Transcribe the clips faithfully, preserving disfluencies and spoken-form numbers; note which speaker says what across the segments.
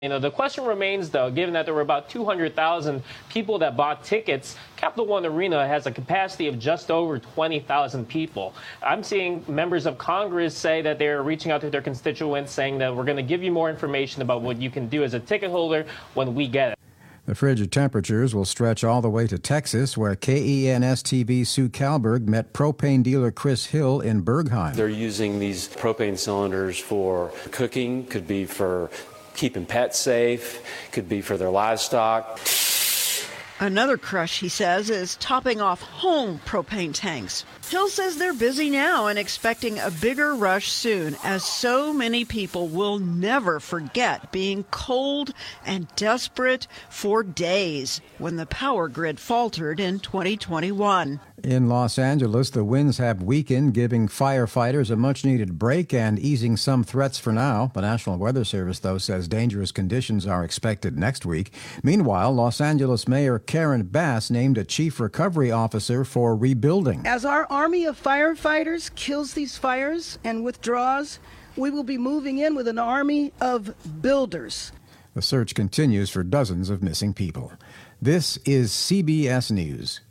Speaker 1: You know, the question remains, though, given that there were about two hundred thousand people that bought tickets, Capital One Arena has a capacity of just over twenty thousand people. I'm seeing members of Congress say that they're reaching out to their constituents saying that we're going to give you more information about what you can do as a ticket holder when we get it.
Speaker 2: The frigid temperatures will stretch all the way to Texas, where K E N S T V Sue Kalberg met propane dealer Chris Hill in Bergheim.
Speaker 3: They're using these propane cylinders for cooking, could be for keeping pets safe, could be for their livestock.
Speaker 4: Another crush, he says, is topping off home propane tanks. Hill says they're busy now and expecting a bigger rush soon, as so many people will never forget being cold and desperate for days when the power grid faltered in twenty twenty-one.
Speaker 2: In Los Angeles, the winds have weakened, giving firefighters a much-needed break and easing some threats for now. The National Weather Service, though, says dangerous conditions are expected next week. Meanwhile, Los Angeles Mayor Karen Bass named a chief recovery officer for rebuilding.
Speaker 5: As our army of firefighters kills these fires and withdraws, we will be moving in with an army of builders.
Speaker 2: The search continues for dozens of missing people. This is C B S News.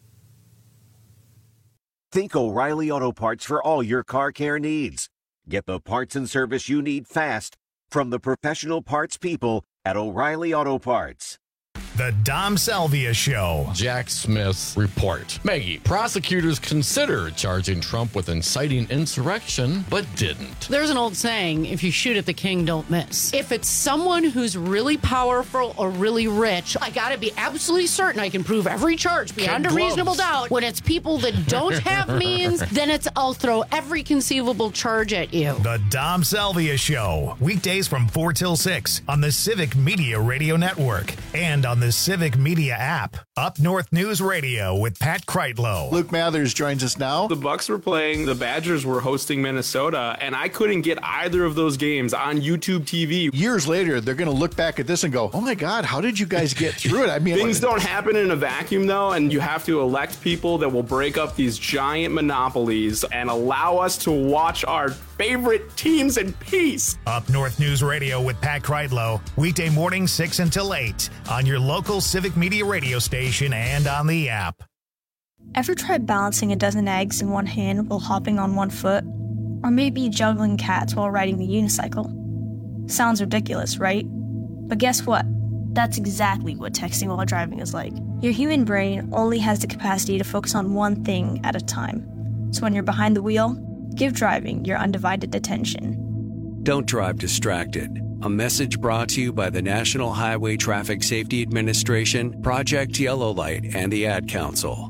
Speaker 6: Think O'Reilly Auto Parts for all your car care needs. Get the parts and service you need fast from the professional parts people at O'Reilly Auto Parts.
Speaker 7: The Dom Salvia Show.
Speaker 8: Jack Smith's report. Maggie, prosecutors considered charging Trump with inciting insurrection, but didn't.
Speaker 9: There's an old saying, if you shoot at the king, don't miss. If it's someone who's really powerful or really rich, I gotta be absolutely certain I can prove every charge beyond a reasonable doubt. When it's people that don't have means, then it's I'll throw every conceivable charge at you.
Speaker 7: The Dom Salvia Show. Weekdays from four till six on the Civic Media Radio Network and on the Civic Media app. Up North News Radio with Pat Kreitlow.
Speaker 10: Luke Mathers joins us now.
Speaker 11: The Bucks were playing, the Badgers were hosting Minnesota, and I couldn't get either of those games on YouTube T V.
Speaker 10: Years later, they're going to look back at this and go, oh my God, how did you guys get through it? I mean,
Speaker 11: things don't happen in a vacuum, though, and you have to elect people that will break up these giant monopolies and allow us to watch our favorite teams in peace.
Speaker 7: Up North News Radio with Pat Kreitlow. Weekday morning, six until eight on your local Civic Media radio station and on the app.
Speaker 12: Ever tried balancing a dozen eggs in one hand while hopping on one foot? Or maybe juggling cats while riding the unicycle? Sounds ridiculous, right? But guess what? That's exactly what texting while driving is like. Your human brain only has the capacity to focus on one thing at a time. So when you're behind the wheel, give driving your undivided attention.
Speaker 13: Don't drive distracted. A message brought to you by the National Highway Traffic Safety Administration, Project Yellow Light, and the Ad Council.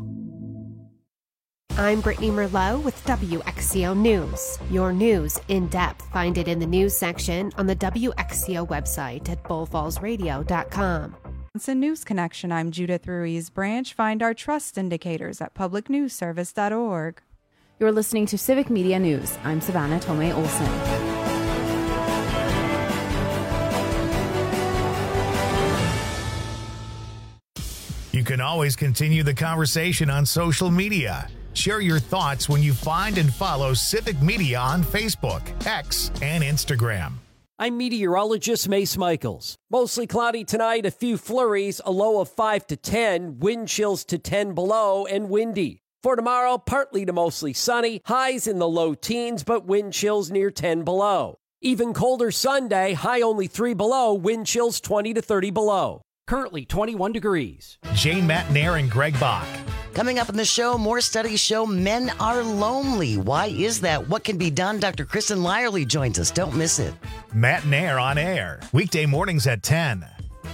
Speaker 14: I'm Brittany Merlot with W X C O News. Your news in depth. Find it in the news section on the W X C O website at bull falls radio dot com.
Speaker 15: It's a News Connection. I'm Judith Ruiz Branch. Find our trust indicators at public news service dot org.
Speaker 16: You're listening to Civic Media News. I'm Savannah Tomei Olson.
Speaker 7: You can always continue the conversation on social media. Share your thoughts when you find and follow Civic Media on Facebook, X, and Instagram.
Speaker 17: I'm meteorologist Mace Michaels. Mostly cloudy tonight, a few flurries, a low of five to ten, wind chills to ten below, and windy. For tomorrow, partly to mostly sunny, highs in the low teens, but wind chills near ten below. Even colder Sunday, high only three below, wind chills twenty to thirty below. Currently twenty-one degrees.
Speaker 7: Jane Matnair and Greg Bach.
Speaker 18: Coming up in the show, more studies show men are lonely. Why is that? What can be done? Doctor Kristen Lyerly joins us. Don't miss it.
Speaker 7: Matnair on air. Weekday mornings at ten.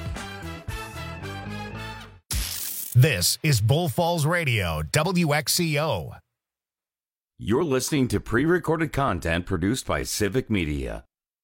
Speaker 7: This is Bull Falls Radio, W X C O.
Speaker 19: You're listening to pre-recorded content produced by Civic Media.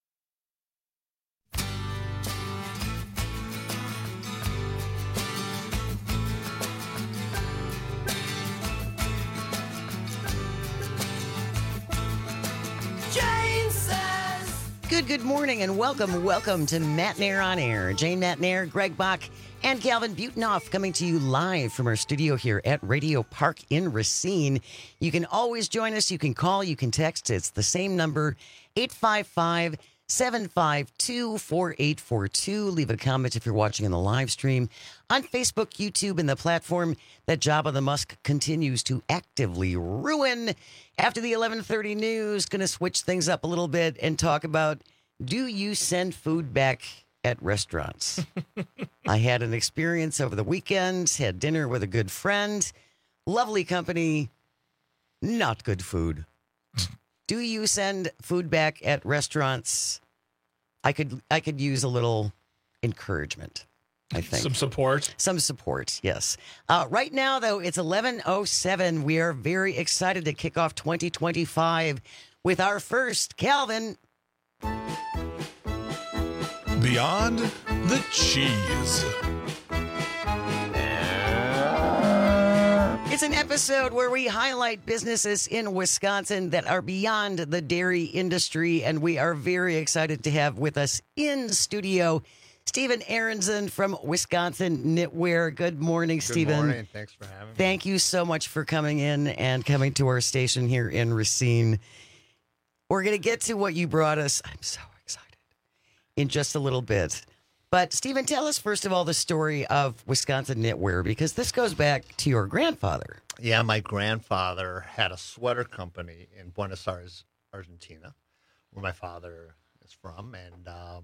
Speaker 18: Good, good morning and welcome, welcome to Matnair on Air. Jane Matnair, Greg Bach, and Calvin Butenoff coming to you live from our studio here at Radio Park in Racine. You can always join us. You can call, you can text. It's the same number, eight five five, seven five two, four eight four two. Leave a comment if you're watching in the live stream on Facebook, YouTube, and the platform that Jabba the Musk continues to actively ruin. After the eleven thirty news, going to switch things up a little bit and talk about, do you send food back at restaurants? I had an experience over the weekend, had dinner with a good friend, lovely company, not good food. Do you send food back at restaurants? I could I could use a little encouragement, I think.
Speaker 20: Some support?
Speaker 18: Some support, yes. Uh, right now, though, it's eleven oh seven. We are very excited to kick off twenty twenty-five with our first, Calvin.
Speaker 20: Beyond the Cheese.
Speaker 18: It's an episode where we highlight businesses in Wisconsin that are beyond the dairy industry, and we are very excited to have with us in studio Stephen Aronson from Wisconsin Knitwear. Good morning, Stephen.
Speaker 21: Good morning. Thanks for having me.
Speaker 18: Thank you so much for coming in and coming to our station here in Racine. We're going to get to what you brought us. I'm so excited in just a little bit. But, Stephen, tell us, first of all, the story of Wisconsin Knitwear, because this goes back to your grandfather.
Speaker 21: Yeah, my grandfather had a sweater company in Buenos Aires, Argentina, where my father is from. And um,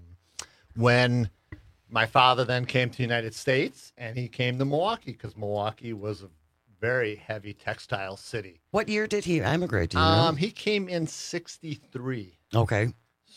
Speaker 21: when my father then came to the United States, and he came to Milwaukee, because Milwaukee was a very heavy textile city.
Speaker 18: What year did he emigrate? Do you
Speaker 21: Um,
Speaker 18: know?
Speaker 21: he came in sixty-three.
Speaker 18: Okay.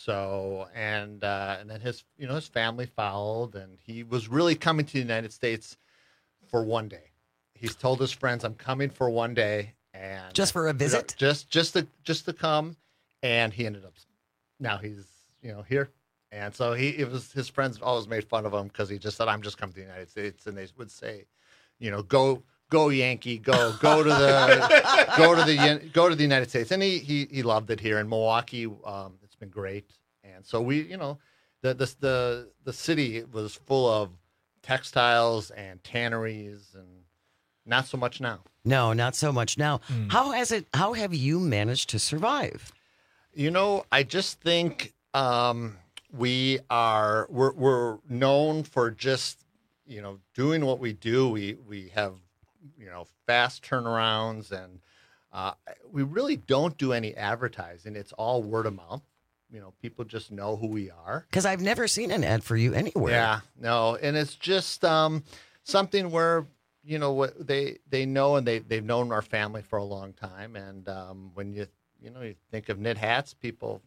Speaker 21: So, and uh, and then his, you know, his family followed, and he was really coming to the United States for one day. He's told his friends, "I'm coming for one day," and
Speaker 18: Just for a visit?
Speaker 21: just just to just to come, and he ended up. Now he's, you know, here, and so he it was his friends always made fun of him because he just said, "I'm just coming to the United States," and they would say, you know, "Go go Yankee, go go to the go to the go to the United States," and he he he loved it here in Milwaukee. Um, it's been great. And so we, you know, the, the the the city was full of textiles and tanneries, and not so much now.
Speaker 18: No, not so much now.
Speaker 21: Mm.
Speaker 18: How has it? How have you managed to survive?
Speaker 21: You know, I just think um, we are we're we're known for just, you know, doing what we do. We we have, you know, fast turnarounds, and uh, we really don't do any advertising. It's all word of mouth. You know, people just know who we are.
Speaker 18: Because I've never seen an ad for you anywhere.
Speaker 21: Yeah, no, and it's just um, something where, you know, what they they know, and they they've known our family for a long time. And um, when you you know you think of knit hats, people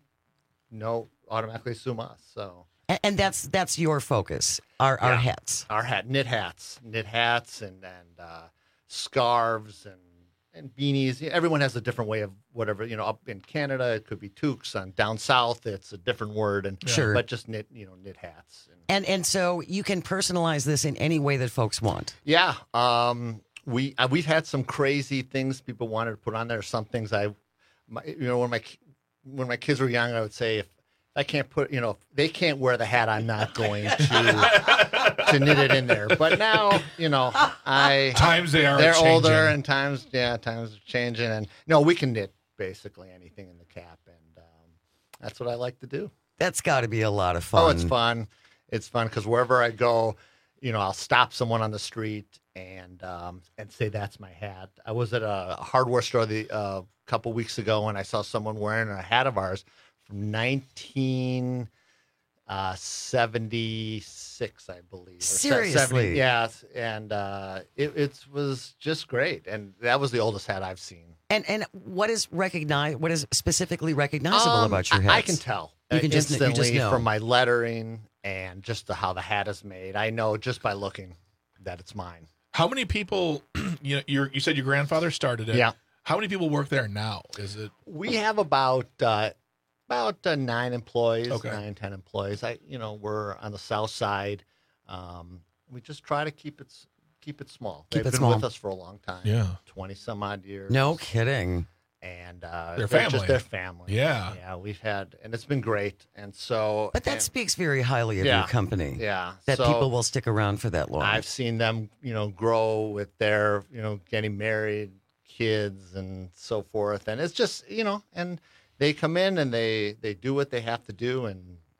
Speaker 21: know automatically assume us. So
Speaker 18: And, and that's that's your focus. Our our
Speaker 21: Yeah.
Speaker 18: hats.
Speaker 21: our hat knit hats, knit hats, and and uh, scarves and. And beanies. Everyone has a different way of whatever. You know, up in Canada, it could be toques. And down south, it's a different word. And
Speaker 18: Sure.
Speaker 21: but just knit, you know, knit hats.
Speaker 18: And and so you can personalize this in any way that folks want.
Speaker 21: Yeah, um, we uh, we've had some crazy things people wanted to put on there. Some things I, my, you know, when my when my kids were young, I would say if I can't put, you know, if they can't wear the hat, I'm not going to to knit it in there. But now, you know, I
Speaker 20: Times they are
Speaker 21: they're
Speaker 20: changing.
Speaker 21: older, and times yeah, times are changing, and no, we can knit basically anything in the cap, and um, that's what I like to do.
Speaker 18: That's got to be a lot of fun.
Speaker 21: Oh, it's fun. It's fun because wherever I go, you know, I'll stop someone on the street and um, and say that's my hat. I was at a hardware store the uh, couple weeks ago, and I saw someone wearing a hat of ours from nineteen seventy-six, I believe. or se-
Speaker 18: Seriously?
Speaker 21: seventy, yeah, and uh, it, it was just great, and that was the oldest hat I've seen.
Speaker 18: And and what is recognize? What is specifically recognizable
Speaker 21: Um,
Speaker 18: about your
Speaker 21: I-
Speaker 18: hats?
Speaker 21: I can tell
Speaker 18: You can
Speaker 21: uh,
Speaker 18: just, you
Speaker 21: instantly
Speaker 18: just know.
Speaker 21: from my lettering and just the, how the hat is made. I know just by looking that it's mine.
Speaker 20: How many people, you know, you're, you said your grandfather started it.
Speaker 21: Yeah.
Speaker 20: How many people work there now? Is it?
Speaker 21: We have about uh, about uh, nine employees,
Speaker 20: Okay.
Speaker 21: nine ten employees. I, you know, we're on the south side. Um, we just try to keep it s- keep it small.
Speaker 18: Keep
Speaker 21: They've
Speaker 18: it
Speaker 21: been
Speaker 18: small.
Speaker 21: with us for a long time.
Speaker 20: Yeah.
Speaker 21: twenty some odd years.
Speaker 18: No kidding.
Speaker 21: And uh,
Speaker 20: Their
Speaker 21: they're
Speaker 20: family.
Speaker 21: just their family.
Speaker 20: Yeah.
Speaker 21: yeah. We've had, and it's been great. And so,
Speaker 18: But that
Speaker 21: and-
Speaker 18: speaks very highly of
Speaker 21: Yeah.
Speaker 18: your company.
Speaker 21: Yeah.
Speaker 18: That
Speaker 21: So-
Speaker 18: people will stick around for that long.
Speaker 21: I've seen them, you know, grow with their, you know, getting married, kids, and so forth. And it's just, you know, and they come in and they they do what they have to do, and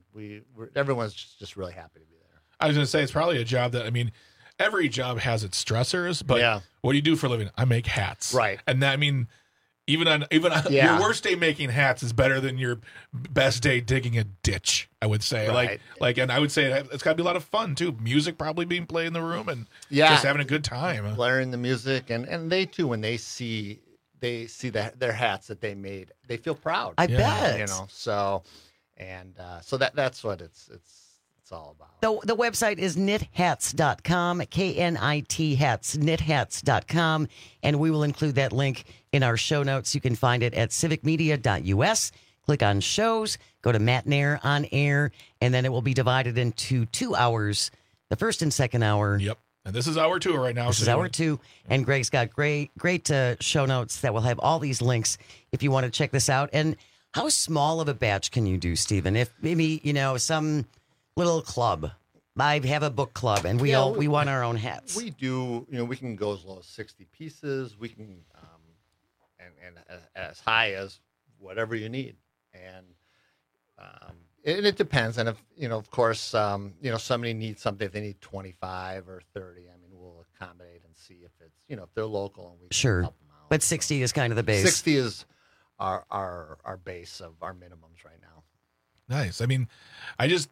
Speaker 21: we we're, everyone's just, just really happy to be there.
Speaker 20: I was going to say it's probably a job that I mean, every job has its stressors, but
Speaker 21: Yeah.
Speaker 20: what do you do for a living? I make hats,
Speaker 21: Right.
Speaker 20: And that, I mean, even on even on,
Speaker 21: Yeah.
Speaker 20: your worst day making hats is better than your best day digging a ditch. I would say, like,
Speaker 21: Right.
Speaker 20: like, and I would say it- it's got to be a lot of fun too. Music probably being played in the room and
Speaker 21: Yeah.
Speaker 20: just having a good time.
Speaker 21: Blaring the music, and, and they too, when they see they see the, their hats that they made, they feel proud.
Speaker 18: I bet.
Speaker 21: You know, so and uh, so that that's what it's it's it's all about.
Speaker 18: The, the website is knit hats dot com, K N I T hats, knit hats dot com, and we will include that link in our show notes. You can find it at civic media dot U S. Click on shows, go to Matt Nair on air, and then it will be divided into two hours, the first and second hour.
Speaker 20: Yep. And this is hour two right now.
Speaker 18: This
Speaker 20: so
Speaker 18: is
Speaker 20: you
Speaker 18: hour
Speaker 20: want-
Speaker 18: two, and Greg's got great, great uh, show notes that will have all these links if you want to check this out. And how small of a batch can you do, Stephen? If maybe you know some little club, I have a book club, and we
Speaker 21: Yeah,
Speaker 18: all
Speaker 21: we-
Speaker 18: we want our own hats.
Speaker 21: We do, you know, we can go as low as sixty pieces. We can, um, and and as, as high as whatever you need, and um, and it depends. And if you know, of course, um, you know, somebody needs something. If they need twenty-five or thirty, I mean, we'll accommodate and see if it's, you know, if they're local and we can
Speaker 18: Sure,
Speaker 21: help them out.
Speaker 18: but sixty is kind of the base.
Speaker 21: Sixty is our our our base of our minimums right now.
Speaker 20: Nice. I mean, I just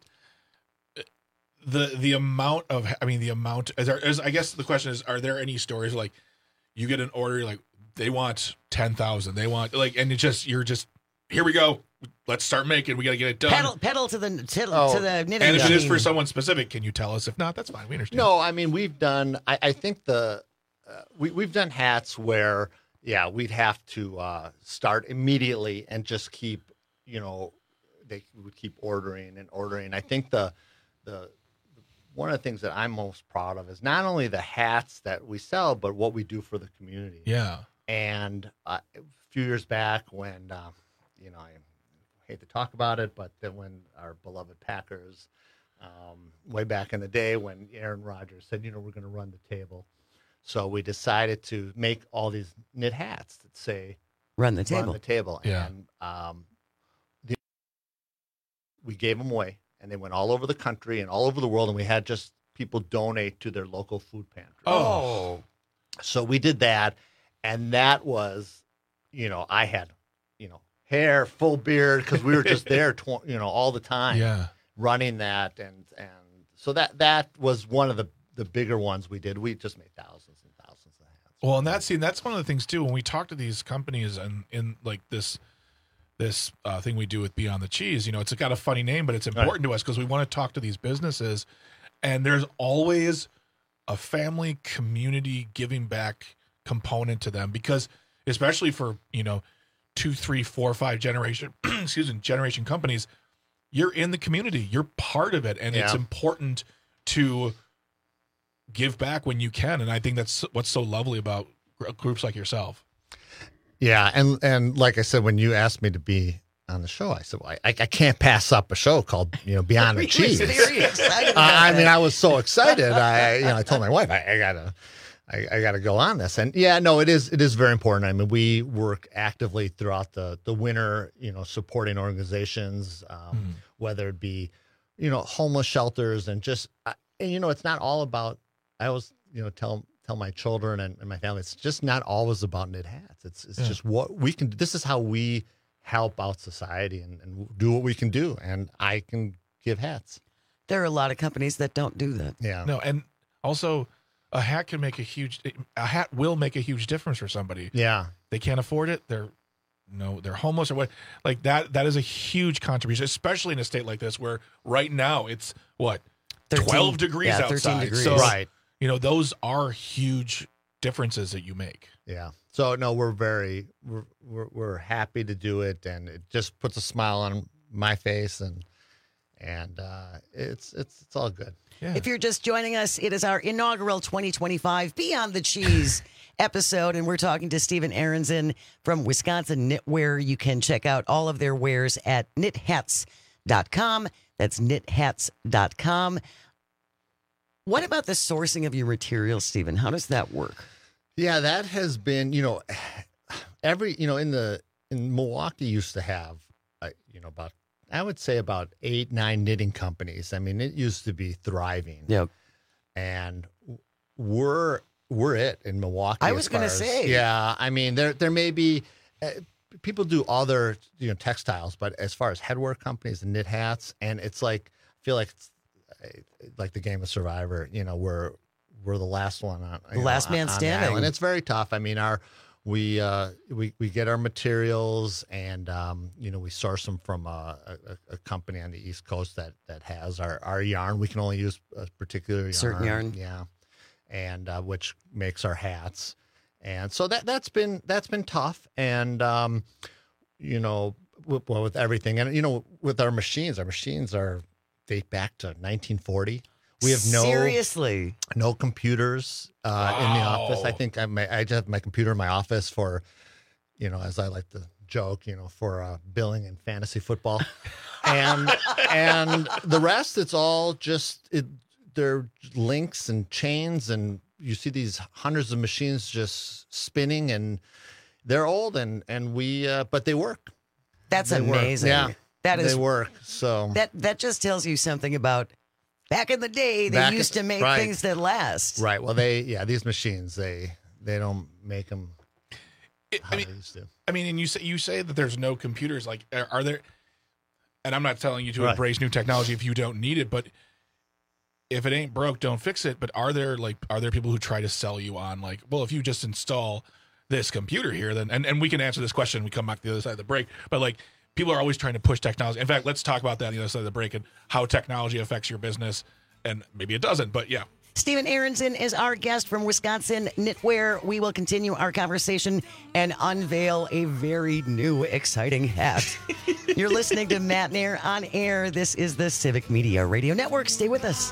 Speaker 20: the the amount of I mean the amount is there is I guess the question is, are there any stories like you get an order, you're like they want ten thousand, they want like, and it just you're just here we go, let's start making, we got to get it done.
Speaker 18: Pedal, pedal to the to,
Speaker 21: Oh,
Speaker 18: to the knitting.
Speaker 20: And if it is for
Speaker 18: machine.
Speaker 20: someone specific, can you tell us? If not, that's fine. We understand.
Speaker 21: No, I mean we've done. I, I think the uh, we we've done hats where yeah we'd have to uh, start immediately and just keep you know they would keep ordering and ordering. I think the the one of the things that I'm most proud of is not only the hats that we sell, but what we do for the community.
Speaker 20: Yeah.
Speaker 21: And uh, a few years back when uh, you know I hate to talk about it, but then when our beloved Packers. Um, way back in the day when Aaron Rodgers said, you know, we're going to run the table. So we decided to make all these knit hats that say,
Speaker 18: Run the table.
Speaker 21: Run the table.
Speaker 20: Yeah.
Speaker 21: And um, the, we gave them away, and they went all over the country and all over the world, and we had just people donate to their local food pantry.
Speaker 20: Oh.
Speaker 21: So we did that, and that was, you know, I had, you know, hair, full beard, because we were just there, tw- you know, all the time.
Speaker 20: Yeah.
Speaker 21: Running that, and and so that that was one of the the bigger ones we did. We just made thousands and thousands of hats.
Speaker 20: Well, and that's see, that's one of the things too. When we talk to these companies and in like this this uh, thing we do with Beyond the Cheese, you know, it's got a funny name, but it's important to us because we want to talk to these businesses, and there's always a family community giving back component to them because, especially for you know, two, three, four, five generation, excuse me, generation companies. You're in the community. You're part of it, and it's
Speaker 21: Yeah.
Speaker 20: important to give back when you can. And I think that's what's so lovely about gr- groups like yourself.
Speaker 21: Yeah, and and like I said, when you asked me to be on the show, I said, well, I, I can't pass up a show called you know Beyond the Cheese.
Speaker 18: Very excited about
Speaker 21: I, I mean,
Speaker 18: that.
Speaker 21: I was so excited. I you know I told my wife I, I gotta. I, I got to go on this, and yeah, no, it is. It is very important. I mean, we work actively throughout the the winter, you know, supporting organizations, um,
Speaker 20: Mm.
Speaker 21: whether it be, you know, homeless shelters, and just, I- and you know, it's not all about. I always, you know, tell tell my children and, and my family, it's just not always about knit hats. It's it's
Speaker 20: Yeah.
Speaker 21: just what we can. This is how we help out society and, and do what we can do, and I can give hats.
Speaker 18: There are a lot of companies that don't do that.
Speaker 21: Yeah.
Speaker 20: No, and also a hat can make a huge. A hat will make a huge difference for somebody.
Speaker 21: Yeah.
Speaker 20: They can't afford it. They're no, they're homeless or what. Like that. That is a huge contribution, especially in a state like this where right now it's what
Speaker 18: thirteen
Speaker 20: twelve degrees
Speaker 18: yeah, thirteen
Speaker 20: outside.
Speaker 18: degrees.
Speaker 20: So,
Speaker 21: Right.
Speaker 20: You know, those are huge differences that you make.
Speaker 21: Yeah. So no, we're very we're, we're we're happy to do it, and it just puts a smile on my face, and and uh, it's it's it's all good.
Speaker 20: Yeah.
Speaker 18: If you're just joining us, it is our inaugural twenty twenty-five Beyond the Cheese episode, and we're talking to Stephen Aronson from Wisconsin Knitwear. You can check out all of their wares at knit hats dot com. That's knit hats dot com. What about the sourcing of your materials, Stephen? How does that work?
Speaker 21: Yeah, that has been, you know, every, you know, in the, in Milwaukee used to have, uh, you know, about I would say about eight, nine knitting companies. I mean, it used to be thriving.
Speaker 18: Yep.
Speaker 21: And we're we're it in Milwaukee.
Speaker 18: I
Speaker 21: as
Speaker 18: was going to
Speaker 21: far as-
Speaker 18: say.
Speaker 21: Yeah. I mean, there there may be uh, people do other you know textiles, but as far as headwear companies and knit hats, and it's like I feel like it's uh, like the game of Survivor. You know, we're we're the last one on
Speaker 18: The
Speaker 21: you
Speaker 18: last
Speaker 21: know,
Speaker 18: man
Speaker 21: on, on
Speaker 18: standing.
Speaker 21: the island. It's very tough. I mean, our we uh, we we get our materials, and um, you know we source them from a, a, a company on the East Coast that that has our, our yarn. We can only use a particular yarn,
Speaker 18: Certain yarn.
Speaker 21: yeah, and uh, which makes our hats. And so that that's been that's been tough, and um, you know, with, well, with everything, and you know, with our machines, our machines are date back to nineteen forty. We have no
Speaker 18: Seriously?
Speaker 21: no computers uh, in the office. I think I may, I just have my computer in my office for, you know, as I like to joke, you know, for uh, billing and fantasy football, and and the rest, it's all just it. They're links and chains, and you see these hundreds of machines just spinning, and they're old, and and we, uh, but they work.
Speaker 18: That's
Speaker 21: They work.
Speaker 18: amazing.
Speaker 21: Yeah,
Speaker 18: That is
Speaker 21: they work. So
Speaker 18: That that just tells you something about back in the day. They
Speaker 21: Back
Speaker 18: used
Speaker 21: in-
Speaker 18: to make
Speaker 21: right.
Speaker 18: things that last.
Speaker 21: right. Well, they yeah, these machines they they don't make them.
Speaker 20: I mean, I mean, and you say you say that there's no computers. Like, are, are there? And I'm not telling you to
Speaker 21: Right.
Speaker 20: embrace new technology if you don't need it, but if it ain't broke, don't fix it. But are there like are there people who try to sell you on like, well, if you just install this computer here, then and, and we can answer this question when we come back to the other side of the break. But like people are always trying to push technology. In fact, let's talk about that on the other side of the break and how technology affects your business. And maybe it doesn't, but yeah.
Speaker 18: Stephen Aronson is our guest from Wisconsin Knitwear. We will continue our conversation and unveil a very new, exciting hat. You're listening to Matt Nair on air. This is the Civic Media Radio Network. Stay with us.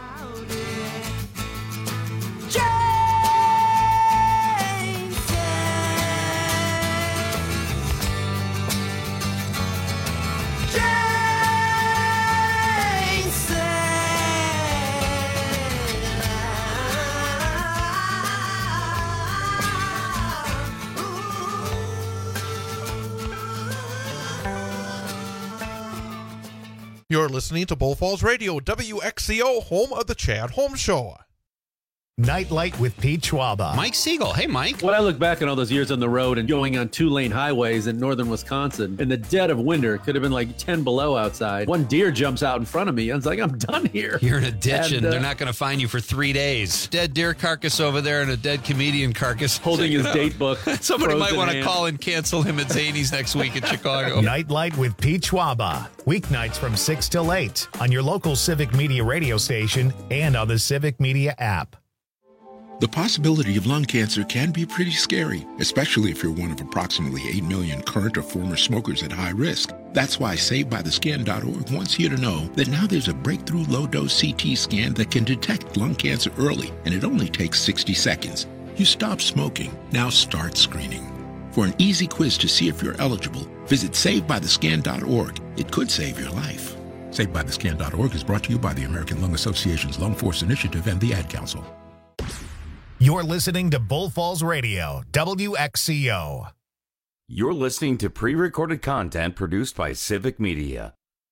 Speaker 1: You're listening to Bull Falls Radio, W X C O, home of the Chad Holmes Show.
Speaker 7: Nightlight with Pete Schwaba.
Speaker 22: Mike Siegel. Hey, Mike. When I look back on all those years on the road and going on two-lane highways in northern Wisconsin, in the dead of winter, it could have been like ten below outside. One deer jumps out in front of me. I was like, I'm done here.
Speaker 23: You're in a ditch, and,
Speaker 22: And, uh,
Speaker 23: they're not going to find you for three days. Dead deer carcass over there and a dead comedian carcass.
Speaker 22: Holding
Speaker 23: You
Speaker 22: his
Speaker 23: know,
Speaker 22: date book.
Speaker 23: Somebody might
Speaker 22: frozen
Speaker 23: want to
Speaker 22: hand.
Speaker 23: call and cancel him at Zany's next week in Chicago.
Speaker 7: Nightlight with Pete Schwaba. Weeknights from six till eight on your local Civic Media radio station and on the Civic Media app.
Speaker 24: The possibility of lung cancer can be pretty scary, especially if you're one of approximately eight million current or former smokers at high risk. That's why Saved By The Scan dot org wants you to know that now there's a breakthrough low-dose C T scan that can detect lung cancer early, and it only takes sixty seconds. You stop smoking, now start screening. For an easy quiz to see if you're eligible, visit Saved By The Scan dot org. It could save your life. Saved By The Scan dot org is brought to you by the American Lung Association's Lung Force Initiative and the Ad Council.
Speaker 7: You're listening to Bull Falls Radio, W X C O.
Speaker 19: You're listening to pre-recorded content produced by Civic Media.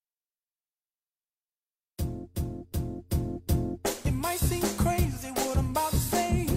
Speaker 25: It might seem crazy what I'm about to say.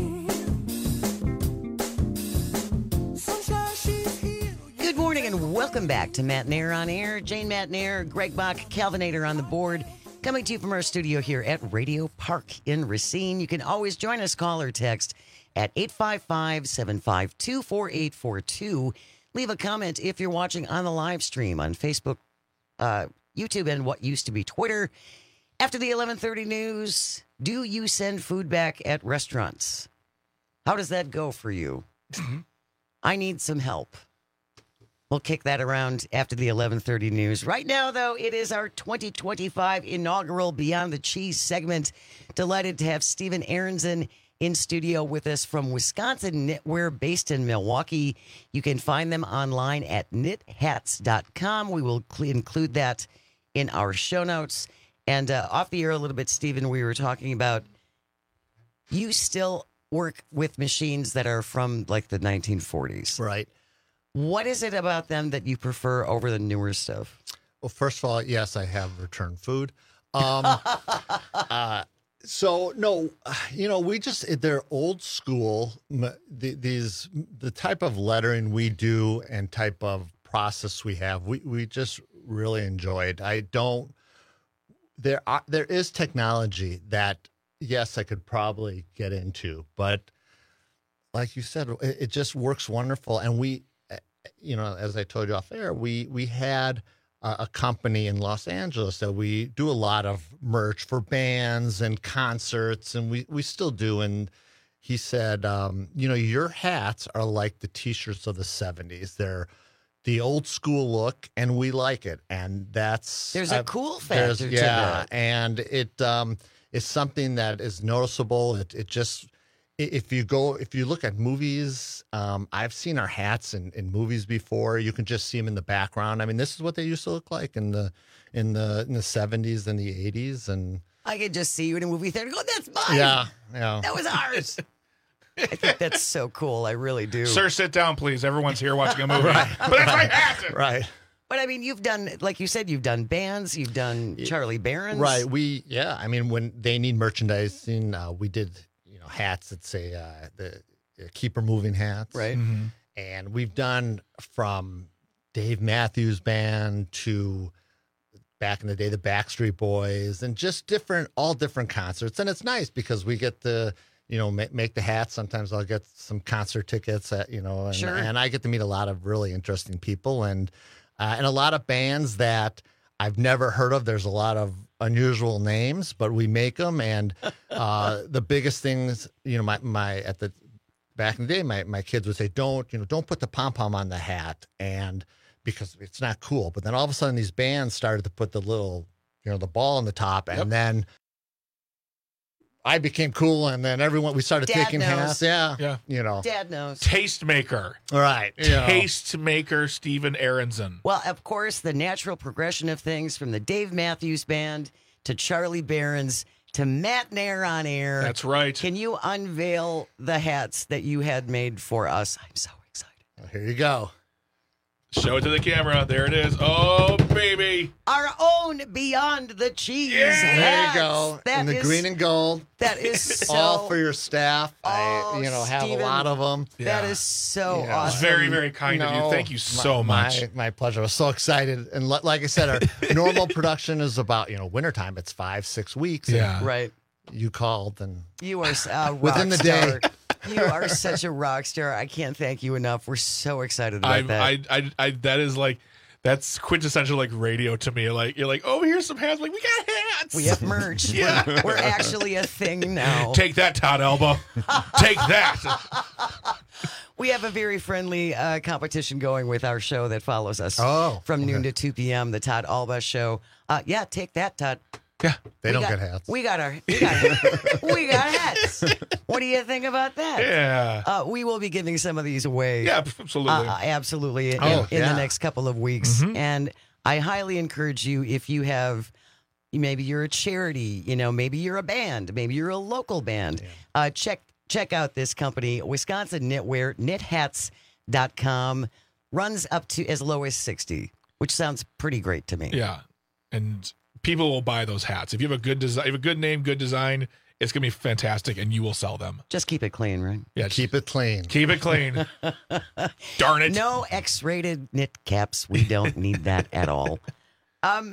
Speaker 25: Sunshine, she's here.
Speaker 18: Good morning and welcome back to Matt Nair on air. Jane Matt Nair, Greg Bach, Calvinator on the board. Coming to you from our studio here at Radio Park in Racine. You can always join us, call or text at eight five five, seven five two, four eight four two. Leave a comment if you're watching on the live stream on Facebook, uh, YouTube, and what used to be Twitter. After the eleven thirty news, do you send food back at restaurants? How does that go for you? I need some help. We'll kick that around after the eleven thirty news. Right now, though, it is our twenty twenty-five inaugural Beyond the Cheese segment. Delighted to have Stephen Aronson in studio with us from Wisconsin Knitwear, based in Milwaukee. You can find them online at knit hats dot com. We will cl- include that in our show notes. And uh, off the air a little bit, Stephen, we were talking about you still work with machines that are from like the nineteen forties.
Speaker 21: Right.
Speaker 18: What is it about them that you prefer over the newer stuff?
Speaker 21: Well, first of all, yes, I have returned food. Um, uh, so no, you know, we just they're old school. M- the, these the type of lettering we do and type of process we have, we we just really enjoyed. I don't. There are there is technology that yes, I could probably get into, but like you said, it, it just works wonderful. And we, you know, as I told you off air, we we had a, a company in Los Angeles that we do a lot of merch for bands and concerts, and we we still do. And he said, um, you know, your hats are like the T-shirts of the seventies. They're the old school look, and we like it. And that's
Speaker 18: There's a
Speaker 21: uh,
Speaker 18: cool
Speaker 21: there's-
Speaker 18: factor to
Speaker 21: yeah,
Speaker 18: that.
Speaker 21: and it um, is something that is noticeable. It it just i- if you go if you look at movies, um, I've seen our hats in, in movies before. You can just see them in the background. I mean, this is what they used to look like in the in the in the seventies and the eighties, and
Speaker 18: I could just see you in a movie theater and go, that's mine.
Speaker 21: yeah, yeah.
Speaker 18: That was ours. I think that's so cool. I really do.
Speaker 20: Sir, sit down, please. Everyone's here watching a movie. But that's my hat.
Speaker 21: Right.
Speaker 18: But I mean, you've done, like you said, you've done bands, you've done Charlie Barron's.
Speaker 21: Right. We, yeah. I mean, when they need merchandising, uh, we did, you know, hats that say uh, the uh, Keeper Moving hats.
Speaker 18: Right.
Speaker 20: Mm-hmm.
Speaker 21: And we've done from Dave Matthews Band to back in the day, the Backstreet Boys, and just different, all different concerts. And it's nice because we get to, you know, make, make the hats. Sometimes I'll get some concert tickets, at, you know, and,
Speaker 18: Sure.
Speaker 21: and I get to meet a lot of really interesting people and uh, and a lot of bands that I've never heard of. There's a lot of unusual names, but we make them. And uh, the biggest things, you know, my, my at the back in the day, my, my kids would say, don't, you know, don't put the pom-pom on the hat. And because it's not cool. But then all of a sudden these bands started to put the little, you know, the ball on the top. And
Speaker 20: Yep.
Speaker 21: then I became cool. And then everyone, we started
Speaker 18: Dad
Speaker 21: taking
Speaker 18: knows.
Speaker 21: hats. Yeah.
Speaker 20: Yeah.
Speaker 21: You know.
Speaker 18: Dad knows.
Speaker 20: Tastemaker.
Speaker 21: All right. You know.
Speaker 20: Tastemaker Steven Aronson.
Speaker 18: Well, of course, the natural progression of things from the Dave Matthews Band to Charlie Barron's to Matt Nair on air.
Speaker 20: That's right.
Speaker 18: Can you unveil the hats that you had made for us? I'm so excited.
Speaker 21: Well, here you go.
Speaker 20: Show it to the camera. There it is. Oh, baby.
Speaker 18: Our own Beyond the Cheese
Speaker 21: There
Speaker 18: hats.
Speaker 21: you go.
Speaker 18: That
Speaker 21: In the
Speaker 18: is-
Speaker 21: green and gold.
Speaker 18: That is so.
Speaker 21: All for your staff.
Speaker 18: Oh,
Speaker 21: I, you know, have
Speaker 18: Steven,
Speaker 21: a lot of them.
Speaker 18: That is so
Speaker 21: Yeah.
Speaker 18: awesome.
Speaker 20: It's very, very kind of you. Thank you so
Speaker 21: my,
Speaker 20: much.
Speaker 21: My, my pleasure. I was so excited. And li- like I said, our normal production is about, you know, wintertime. It's five, six weeks.
Speaker 20: Yeah.
Speaker 21: And
Speaker 18: Right.
Speaker 21: you called and
Speaker 18: You are a rock
Speaker 21: Within the
Speaker 18: star.
Speaker 21: day.
Speaker 18: You are such a rock star. I can't thank you enough. We're so excited about
Speaker 20: I,
Speaker 18: that.
Speaker 20: I, I, I, that is like, that's quintessential like radio to me. Like you're like, oh, here's some hats. Like we got hats.
Speaker 18: we have merch.
Speaker 20: Yeah.
Speaker 18: We're, we're actually a thing now.
Speaker 20: Take that, Todd Alba. Take that.
Speaker 18: We have a very friendly uh, competition going with our show that follows us
Speaker 21: Oh,
Speaker 18: from noon
Speaker 21: okay.
Speaker 18: to two p.m. The Todd Alba Show. Uh, yeah, take that, Todd.
Speaker 20: Yeah.
Speaker 21: they
Speaker 18: We
Speaker 21: don't
Speaker 18: got-
Speaker 21: get hats.
Speaker 18: We got our we got, we got hats. What do you think about that?
Speaker 20: Yeah.
Speaker 18: Uh, we will be giving some of these away.
Speaker 20: Yeah, absolutely.
Speaker 18: Uh, absolutely in,
Speaker 21: Oh,
Speaker 18: in
Speaker 21: yeah.
Speaker 18: the next couple of weeks.
Speaker 20: Mhm.
Speaker 18: And I highly encourage you, if you have, maybe you're a charity, you know, maybe you're a band, maybe you're a local band, uh, check check out this company, Wisconsin Knitwear, knit hats dot com, runs up to as low as sixty, which sounds pretty great to me.
Speaker 20: Yeah. And people will buy those hats. If you have a good design, if you have a good name, good design, it's going to be fantastic and you will sell them.
Speaker 18: Just keep it clean, right?
Speaker 20: Yeah.
Speaker 21: Keep it clean.
Speaker 20: Keep it clean. Darn it.
Speaker 18: No X-rated knit caps. We don't need that at all. Um,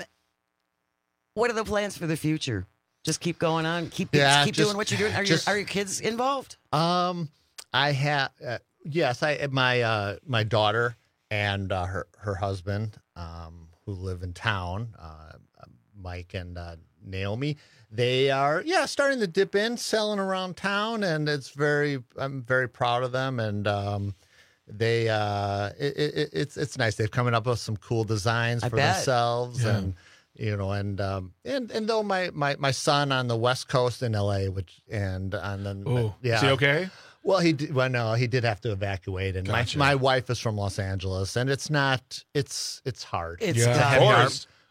Speaker 18: what are the plans for the future? Just keep going on. Keep
Speaker 21: Yeah,
Speaker 18: keep
Speaker 21: just-
Speaker 18: doing what you're doing. Are
Speaker 21: just-
Speaker 18: your are your kids involved?
Speaker 21: Um, I have uh, yes, I my uh, my daughter and uh, her her husband, um, who live in town, uh, Mike and uh, Naomi. They are yeah starting to dip in, selling around town, and it's very I'm very proud of them. And um, they uh, it, it, it's it's nice. They've coming up with some cool designs
Speaker 18: I
Speaker 21: for
Speaker 18: bet.
Speaker 21: themselves
Speaker 20: Yeah.
Speaker 21: and. You know, and um, and and though my, my, my son on the West Coast in L A, which and and then
Speaker 20: Oh,
Speaker 21: yeah,
Speaker 20: is he okay?
Speaker 21: well, he did, well, no, he did have to evacuate, and
Speaker 20: Gotcha.
Speaker 21: my my wife is from Los Angeles, and it's not it's it's hard.
Speaker 18: It's
Speaker 20: Yeah,
Speaker 18: tough.
Speaker 20: of course.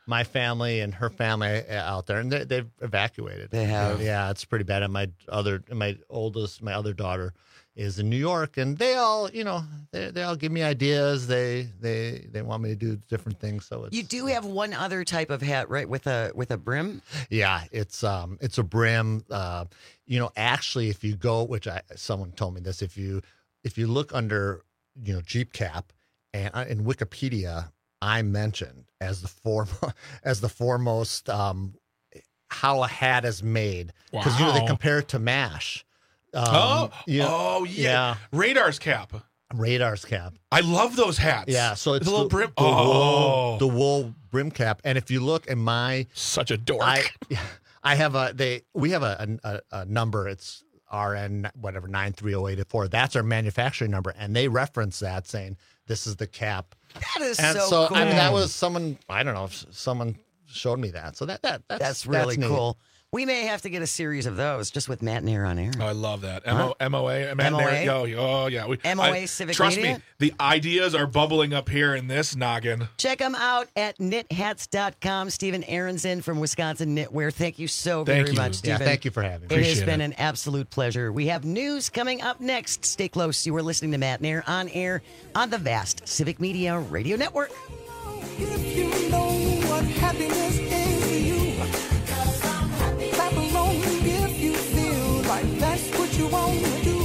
Speaker 21: my family and her family out there, and they, they've evacuated.
Speaker 18: They have.
Speaker 21: Yeah, it's pretty bad. And my other, my oldest, my other daughter is in New York, and they all, you know, they, they all give me ideas. They they they want me to do different things. So it's,
Speaker 18: You do have one other type of hat, right? With a with a brim.
Speaker 21: yeah, it's um it's a brim. Uh, you know, actually, if you go, which I someone told me this, if you if you look under, you know, Jeep cap and uh, in Wikipedia, I'm mentioned as the form as the foremost um how a hat is made, because you know they
Speaker 20: Wow.
Speaker 21: compare it to MASH. Um,
Speaker 20: oh,
Speaker 21: you know,
Speaker 20: oh yeah.
Speaker 21: yeah.
Speaker 20: Radar's cap.
Speaker 21: Radar's cap.
Speaker 20: I love those hats.
Speaker 21: Yeah, so it's
Speaker 20: the little
Speaker 21: the,
Speaker 20: brim.
Speaker 21: the,
Speaker 20: oh,
Speaker 21: wool, the wool brim cap. And if you look at my
Speaker 20: such a dork.
Speaker 21: I, I have a they we have a, a, a number. It's R N whatever nine three oh eight four. That's our manufacturing number, and they reference that saying this is the cap.
Speaker 18: That is
Speaker 21: and
Speaker 18: so
Speaker 21: so
Speaker 18: cool.
Speaker 21: I mean that was someone I don't know if someone showed me that. So that that that's,
Speaker 18: That's really
Speaker 21: neat.
Speaker 18: cool. We may have to get a series of those just with Matt Nair on air.
Speaker 20: Oh, I love that. M
Speaker 18: Huh?
Speaker 20: O M O A.
Speaker 18: M O A?
Speaker 20: Oh, oh, yeah. We,
Speaker 18: M O A
Speaker 20: I-
Speaker 18: Civic
Speaker 20: Trust
Speaker 18: Media?
Speaker 20: me, the ideas are bubbling up here in this noggin.
Speaker 18: Check them out at knit hats dot com. Stephen Aronson from Wisconsin Knitwear. Thank you so very
Speaker 21: Thank you.
Speaker 18: much,
Speaker 21: Yeah,
Speaker 18: Stephen.
Speaker 21: thank you for having me.
Speaker 18: It has
Speaker 21: Appreciate
Speaker 18: been
Speaker 21: it.
Speaker 18: an absolute pleasure. We have news coming up next. Stay close. You are listening to Matt Nair on air on the vast Civic Media Radio Network.
Speaker 25: If you know what happiness is to you, clap along if you feel like that's what you want to do.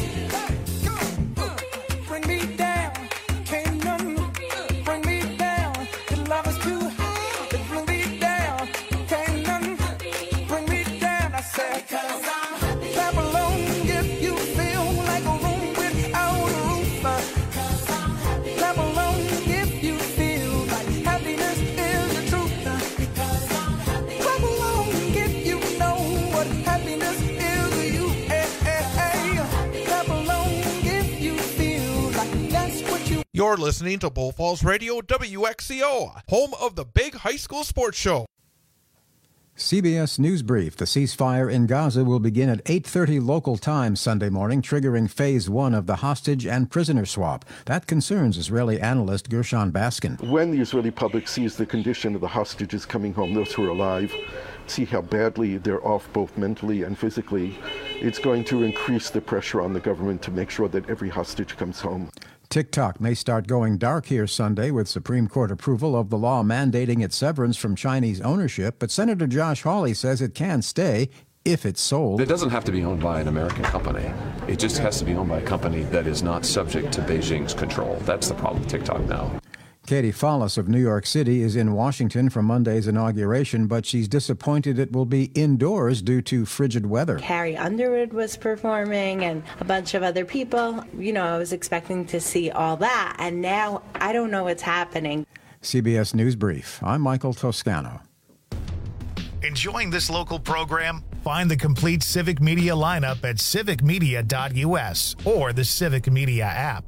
Speaker 25: Bring me down, can't none bring me down. Your love is too high, bring me down, can't none bring me down. I said, clap along if you feel like a room without a roof. Clap along if you feel like happiness is the truth. Clap along if you know what happiness is to you. Hey, hey, hey. Clap along if you feel like that's what you.
Speaker 1: You're listening to Bull Falls Radio W X C O, home of the big high school sports show.
Speaker 2: C B S News Brief. The ceasefire in Gaza will begin at eight thirty local time Sunday morning, triggering phase one of the hostage and prisoner swap. That concerns Israeli analyst Gershon Baskin.
Speaker 24: When the Israeli public sees the condition of the hostages coming home, those who are alive, see how badly they're off both mentally and physically, it's going to increase the pressure on the government to make sure that every hostage comes home.
Speaker 2: TikTok may start going dark here Sunday with Supreme Court approval of the law mandating its severance from Chinese ownership, but Senator Josh Hawley says it can stay if it's sold.
Speaker 3: It doesn't have to be owned by an American company. It just has to be owned by a company that is not subject to Beijing's control. That's the problem with TikTok now.
Speaker 2: Katie Follis of New York City is in Washington for Monday's inauguration, but she's disappointed it will be indoors due to frigid weather.
Speaker 4: Carrie Underwood was performing and a bunch of other people. You know, I was expecting to see all that, and now I don't know what's happening.
Speaker 2: C B S News Brief. I'm Michael Toscano.
Speaker 7: Enjoying this local program? Find the complete Civic Media lineup at civic media dot u s or the Civic Media app.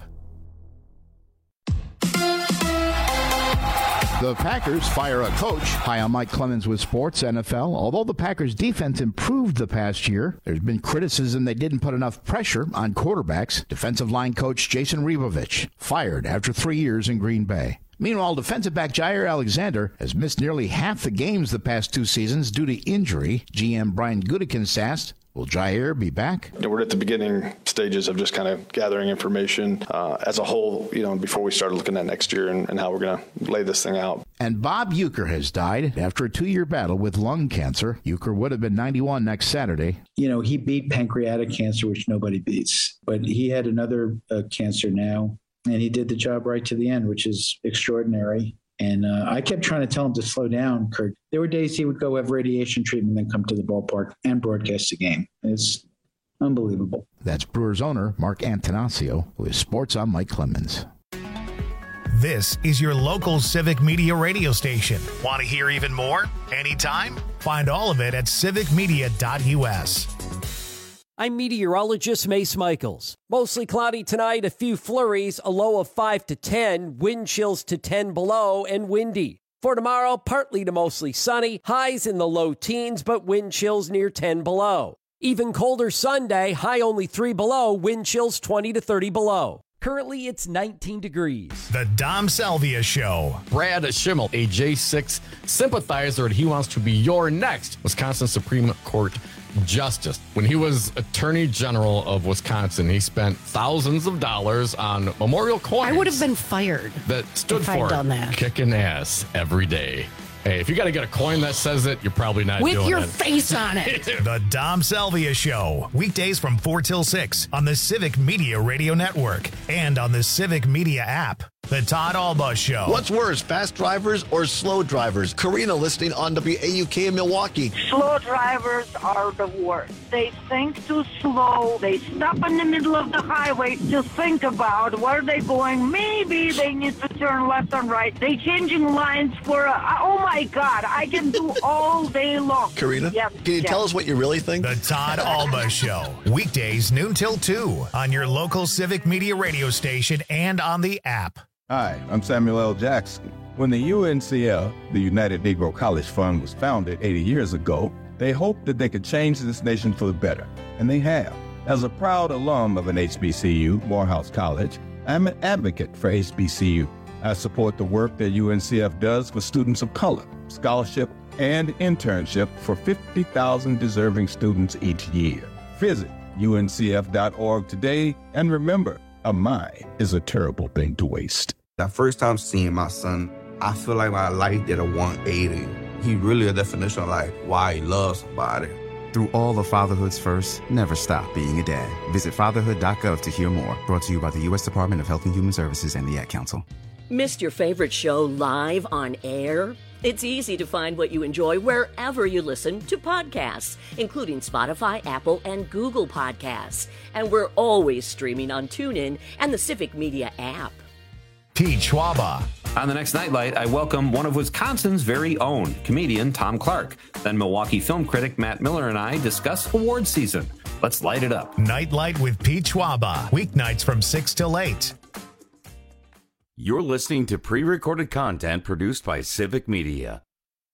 Speaker 5: The Packers fire a coach. Hi, I'm Mike Clemens with Sports N F L. Although the Packers' defense improved the past year, there's been criticism they didn't put enough pressure on quarterbacks. Defensive line coach Jason Rebovich fired after three years in Green Bay. Meanwhile, defensive back Jair Alexander has missed nearly half the games the past two seasons due to injury. G M Brian Gutekunst asked, will Jair be back?
Speaker 6: You know, we're at the beginning stages of just kind of gathering information uh, as a whole, you know, before we start looking at next year and, and how we're going to lay this thing out.
Speaker 5: And Bob Uecker has died after a two-year battle with lung cancer. Uecker would have been ninety-one next Saturday.
Speaker 26: You know, he beat pancreatic cancer, which nobody beats. But he had another uh, cancer now, and he did the job right to the end, which is extraordinary. And uh, I kept trying to tell him to slow down, Kurt. There were days he would go have radiation treatment, then come to the ballpark and broadcast the game. It's unbelievable.
Speaker 5: That's Brewers owner Mark Antanasio with Sports on Mike Clemens.
Speaker 7: This is your local Civic Media radio station. Want to hear even more? Anytime? Find all of it at civic media dot u s.
Speaker 17: I'm meteorologist Mace Michaels. Mostly cloudy tonight, a few flurries, a low of five to ten, wind chills to ten below, and windy. For tomorrow, partly to mostly sunny, highs in the low teens, but wind chills near ten below. Even colder Sunday, high only three below, wind chills twenty to thirty below. Currently, it's nineteen degrees.
Speaker 7: The Dom Salvia Show.
Speaker 8: Brad Schimmel, a J six sympathizer, and he wants to be your next Wisconsin Supreme Court justice. When he was Attorney General of Wisconsin, he spent thousands of dollars on memorial coins.
Speaker 9: I would have been fired
Speaker 8: that stood
Speaker 9: if
Speaker 8: for
Speaker 9: I'd done that.
Speaker 8: kicking ass every day. Hey, if you got to get a coin that says it, you're probably not
Speaker 9: With
Speaker 8: doing
Speaker 9: your
Speaker 8: it.
Speaker 9: face on it.
Speaker 7: The Dom Salvia Show. Weekdays from four till six on the Civic Media Radio Network and on the Civic Media app. The Todd Alba Show.
Speaker 10: What's worse, fast drivers or slow drivers? Karina listening on W A U K in Milwaukee.
Speaker 11: Slow drivers are the worst. They think too slow. They stop in the middle of the highway to think about where they're going. Maybe they need to turn left and right. They changing lines for, a, oh my God, I can do all day long.
Speaker 10: Karina,
Speaker 11: Yes,
Speaker 10: can you
Speaker 11: yes.
Speaker 10: tell us what you really think?
Speaker 7: The Todd Alba Show. Weekdays noon till two on your local Civic Media radio station and on the app.
Speaker 12: Hi, I'm Samuel L. Jackson. When the U N C F, the United Negro College Fund, was founded eighty years ago, they hoped that they could change this nation for the better, and they have. As a proud alum of an H B C U, Morehouse College, I'm an advocate for H B C U. I support the work that U N C F does for students of color, scholarship, and internship for fifty thousand deserving students each year. Visit U N C F dot org today, and remember, a mind is a terrible thing to waste.
Speaker 13: The first time seeing my son, I feel like my life did a one eighty. He really a definition of like why he loves somebody.
Speaker 27: Through all of fatherhood's first, never stop being a dad. Visit fatherhood dot gov to hear more. Brought to you by the U S Department of Health and Human Services and the Ad Council.
Speaker 28: Missed your favorite show live on air? It's easy to find what you enjoy wherever you listen to podcasts, including Spotify, Apple, and Google Podcasts. And we're always streaming on TuneIn and the Civic Media app.
Speaker 7: Pete Schwaba.
Speaker 19: On the next Nightlight, I welcome one of Wisconsin's very own, comedian Tom Clark. Then Milwaukee film critic Matt Miller and I discuss award season. Let's light it up.
Speaker 7: Nightlight with Pete Schwaba. Weeknights from six till eight.
Speaker 19: You're listening to pre-recorded content produced by Civic Media.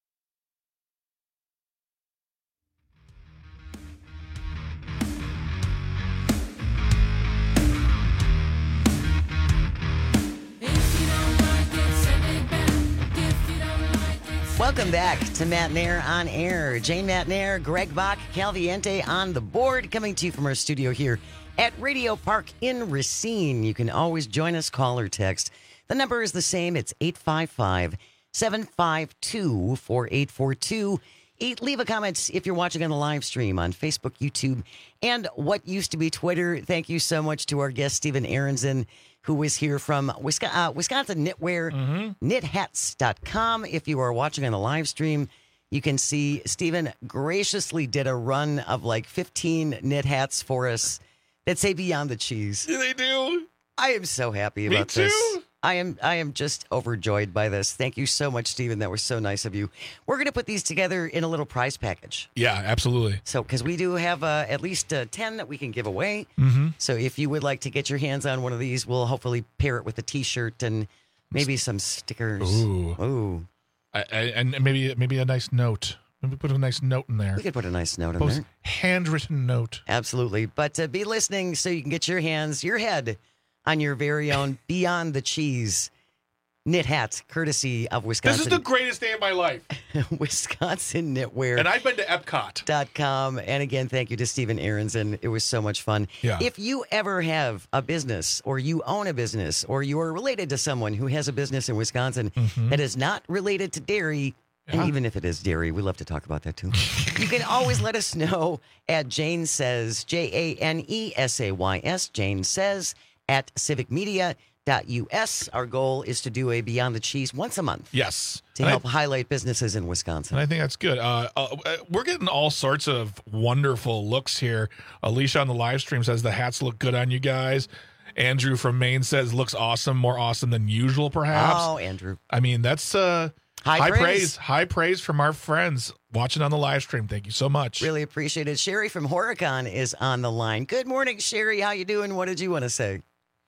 Speaker 18: Welcome back to Matt Nair on Air. Jane Matt Nair, Greg Bach, Calviente on the board, coming to you from our studio here at Radio Park in Racine. You can always join us, call or text. The number is the same. It's eight five five, seven five two, four eight four two. Leave a comment if you're watching on the live stream on Facebook, YouTube, and what used to be Twitter. Thank you so much to our guest, Stephen Aronson, who was here from Wisconsin, uh, Wisconsin Knitwear, mm-hmm. knit hats dot com. If you are watching on the live stream, you can see Stephen graciously did a run of like fifteen knit hats for us that say Beyond the Cheese.
Speaker 20: They do.
Speaker 18: I am so happy
Speaker 20: Me
Speaker 18: about
Speaker 20: too.
Speaker 18: this. I am I am just overjoyed by this. Thank you so much, Stephen. That was so nice of you. We're going to put these together in a little prize package.
Speaker 20: Yeah, absolutely.
Speaker 18: So, because we do have uh, at least uh, ten that we can give away.
Speaker 20: Mm-hmm.
Speaker 18: So, if you would like to get your hands on one of these, we'll hopefully pair it with a T-shirt and maybe some stickers.
Speaker 20: Ooh,
Speaker 18: ooh,
Speaker 20: I, I, and maybe maybe a nice note. Maybe put a nice note in there.
Speaker 18: We could put a nice note in
Speaker 20: Post
Speaker 18: there.
Speaker 20: Handwritten note.
Speaker 18: Absolutely. But uh, be listening so you can get your hands, your head, on your very own Beyond the Cheese knit hats, courtesy of Wisconsin.
Speaker 20: This is the greatest day of my life.
Speaker 18: Wisconsin Knitwear.
Speaker 20: And I've been to Epcot.
Speaker 18: Dot com. And again, thank you to Stephen Aronson. It was so much fun.
Speaker 20: Yeah.
Speaker 18: If you ever have a business or you own a business or you are related to someone who has a business in Wisconsin
Speaker 20: mm-hmm.
Speaker 18: that is not related to dairy,
Speaker 20: yeah.
Speaker 18: and even if it is dairy, we love to talk about that too. You can always let us know at Jane Says, J A N E S A Y S, Jane Says, at civic media dot U S. Our goal is to do a Beyond the Cheese once a month.
Speaker 20: Yes.
Speaker 18: To
Speaker 20: and
Speaker 18: help
Speaker 20: I,
Speaker 18: highlight businesses in Wisconsin.
Speaker 20: And I think that's good. Uh, uh, we're getting all sorts of wonderful looks here. Alicia on the live stream says the hats look good on you guys. Andrew from Maine says looks awesome, more awesome than usual, perhaps.
Speaker 18: Oh, Andrew.
Speaker 20: I mean, that's uh,
Speaker 18: high,
Speaker 20: high
Speaker 18: praise.
Speaker 20: praise. High praise from our friends watching on the live stream. Thank you so much.
Speaker 18: Really appreciate it. Sherry from Horicon is on the line. Good morning, Sherry. How you doing? What did you want to say?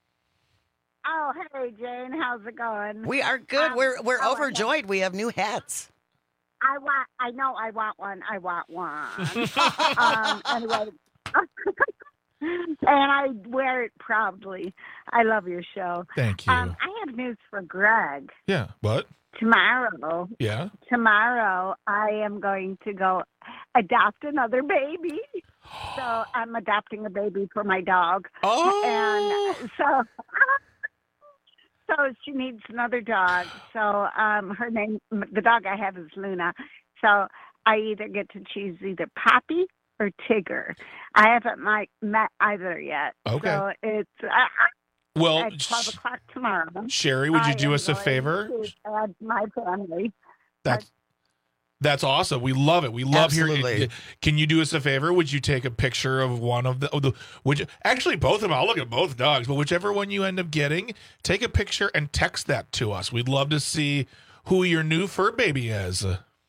Speaker 11: Oh, hey, Jane. How's it going?
Speaker 18: We are good.
Speaker 11: Um,
Speaker 18: we're we're
Speaker 11: oh,
Speaker 18: overjoyed. We have new hats.
Speaker 11: I want. I know. I want one. I want one. um, anyway,
Speaker 1: and I wear it proudly. I love your show.
Speaker 20: Thank you.
Speaker 1: Um, I have news for Greg.
Speaker 20: Yeah. What?
Speaker 1: Tomorrow.
Speaker 20: Yeah.
Speaker 1: Tomorrow, I am going to go adopt another baby. So I'm adopting a baby for my dog.
Speaker 20: Oh.
Speaker 1: And so, so she needs another dog. So um, her name, the dog I have is Luna. So I either get to choose either Poppy or Tigger. I haven't my, met either yet.
Speaker 20: Okay.
Speaker 1: So it's uh,
Speaker 20: Well,
Speaker 1: at twelve o'clock tomorrow.
Speaker 20: Sherry, would you
Speaker 1: I
Speaker 20: do
Speaker 1: am
Speaker 20: us a
Speaker 1: going
Speaker 20: favor?
Speaker 1: to add my family.
Speaker 20: That's that's awesome. We love it. We love
Speaker 18: Absolutely.
Speaker 20: hearing. Can you do us a favor? Would you take a picture of one of the? Oh, the would you, actually both of them? I'll look at both dogs, but whichever one you end up getting, take a picture and text that to us. We'd love to see who your new fur baby is.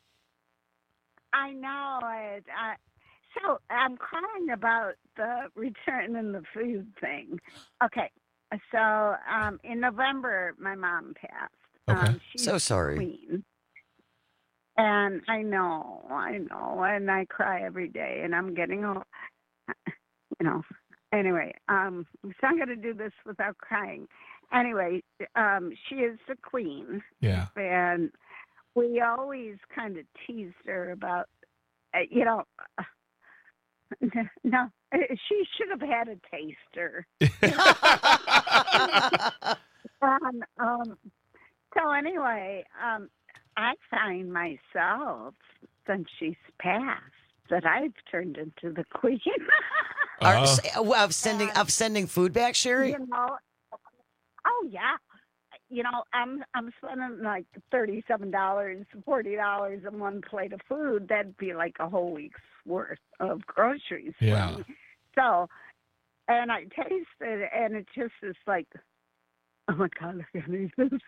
Speaker 1: I know it. I, so I'm calling about the return and the food thing. Okay, so um, in November, my mom passed.
Speaker 18: Okay.
Speaker 1: Um, she's
Speaker 18: So sorry.
Speaker 1: Queen. And I know, I know, and I cry every day, and I'm getting old. You know. Anyway, um, so I'm going to do this without crying. Anyway, um, she is the queen.
Speaker 20: Yeah.
Speaker 1: And we always kind of teased her about, uh, you know, uh, no, she should have had a taster. and, um, so anyway, um, I find myself, since she's passed, that I've turned into the queen.
Speaker 18: Are, of sending of sending food back, Sherry?
Speaker 1: You know, oh yeah. You know, I'm I'm spending like thirty-seven dollars, forty dollars on one plate of food. That'd be like a whole week's worth of groceries. for
Speaker 20: Yeah.
Speaker 1: me. So, and I taste it, and it just is like, oh my God, I can't eat this.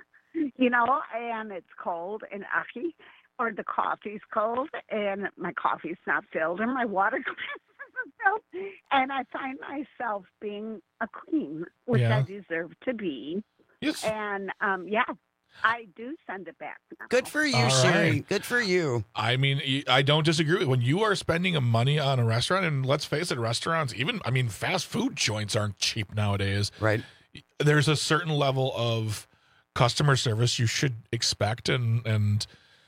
Speaker 1: You know, and it's cold and icky, or the coffee's cold, and my coffee's not filled, and my water glass isn't filled, and I find myself being a queen, which
Speaker 20: Yeah.
Speaker 1: I deserve to be.
Speaker 20: Yes.
Speaker 1: And um, yeah, I do send it back now.
Speaker 18: Good for you,
Speaker 20: All
Speaker 18: Sherry.
Speaker 20: right.
Speaker 18: Good for you.
Speaker 20: I mean, I don't disagree with when you are spending money on a restaurant, and let's face it, restaurants, even I mean, fast food joints aren't cheap nowadays.
Speaker 18: Right.
Speaker 20: There's a certain level of customer service you should expect, and and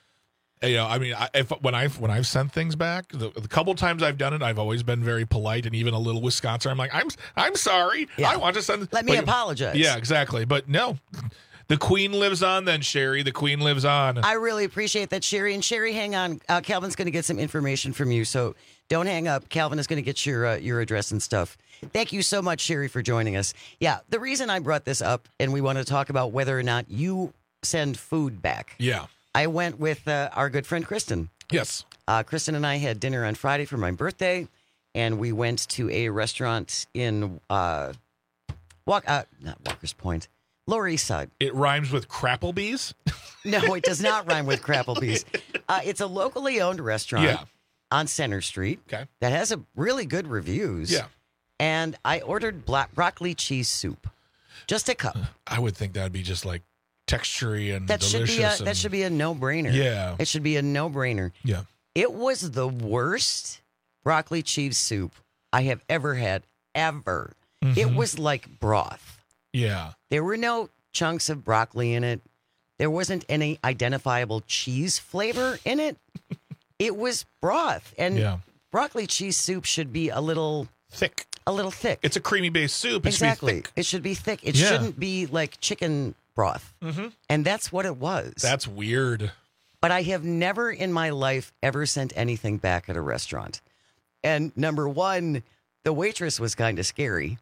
Speaker 20: you know, I mean, I, if when I've when I've sent things back, the, the couple times I've done it, I've always been very polite and even a little Wisconsin. I'm like, I'm I'm sorry,
Speaker 18: Yeah.
Speaker 20: I want to send.
Speaker 18: Let me
Speaker 20: but-
Speaker 18: apologize.
Speaker 20: Yeah, exactly. But no, the queen lives on. Then Sherry, the queen lives on.
Speaker 18: I really appreciate that, Sherry. And Sherry, hang on. Uh, Calvin's going to get some information from you, so don't hang up. Calvin is going to get your uh, your address and stuff. Thank you so much, Sherry, for joining us. Yeah, the reason I brought this up, and we want to talk about whether or not you send food back.
Speaker 20: Yeah.
Speaker 18: I went with uh, our good friend Kristen.
Speaker 20: Yes.
Speaker 18: Uh, Kristen and I had dinner on Friday for my birthday, and we went to a restaurant in uh, Walk, uh, not Walker's Point, Lower East Side.
Speaker 20: It rhymes with Crapplebee's.
Speaker 18: No, it does not rhyme with Crapplebee's. Uh, it's a locally owned restaurant
Speaker 20: Yeah.
Speaker 18: on Center Street
Speaker 20: Okay.
Speaker 18: that has a really good reviews.
Speaker 20: Yeah.
Speaker 18: And I ordered black broccoli cheese soup, just a cup.
Speaker 20: I would think that'd be just like textury and
Speaker 18: That should
Speaker 20: delicious.
Speaker 18: be a,
Speaker 20: and,
Speaker 18: that should be a no brainer.
Speaker 20: Yeah.
Speaker 18: it should be a no brainer.
Speaker 20: Yeah.
Speaker 18: It was the worst broccoli cheese soup I have ever had, ever. It
Speaker 20: Mhm.
Speaker 18: was like broth.
Speaker 20: Yeah.
Speaker 18: There were no chunks of broccoli in it. There wasn't any identifiable cheese flavor in it. It was broth. And
Speaker 20: Yeah.
Speaker 18: broccoli cheese soup should be a little
Speaker 20: thick.
Speaker 18: A little thick.
Speaker 20: It's a creamy based soup. It should be
Speaker 18: Exactly.
Speaker 20: thick.
Speaker 18: It should be thick. It
Speaker 20: Yeah.
Speaker 18: shouldn't be like chicken broth.
Speaker 20: Mm-hmm.
Speaker 18: And that's what it was.
Speaker 20: That's weird.
Speaker 18: But I have never in my life ever sent anything back at a restaurant. And number one, the waitress was kind of scary.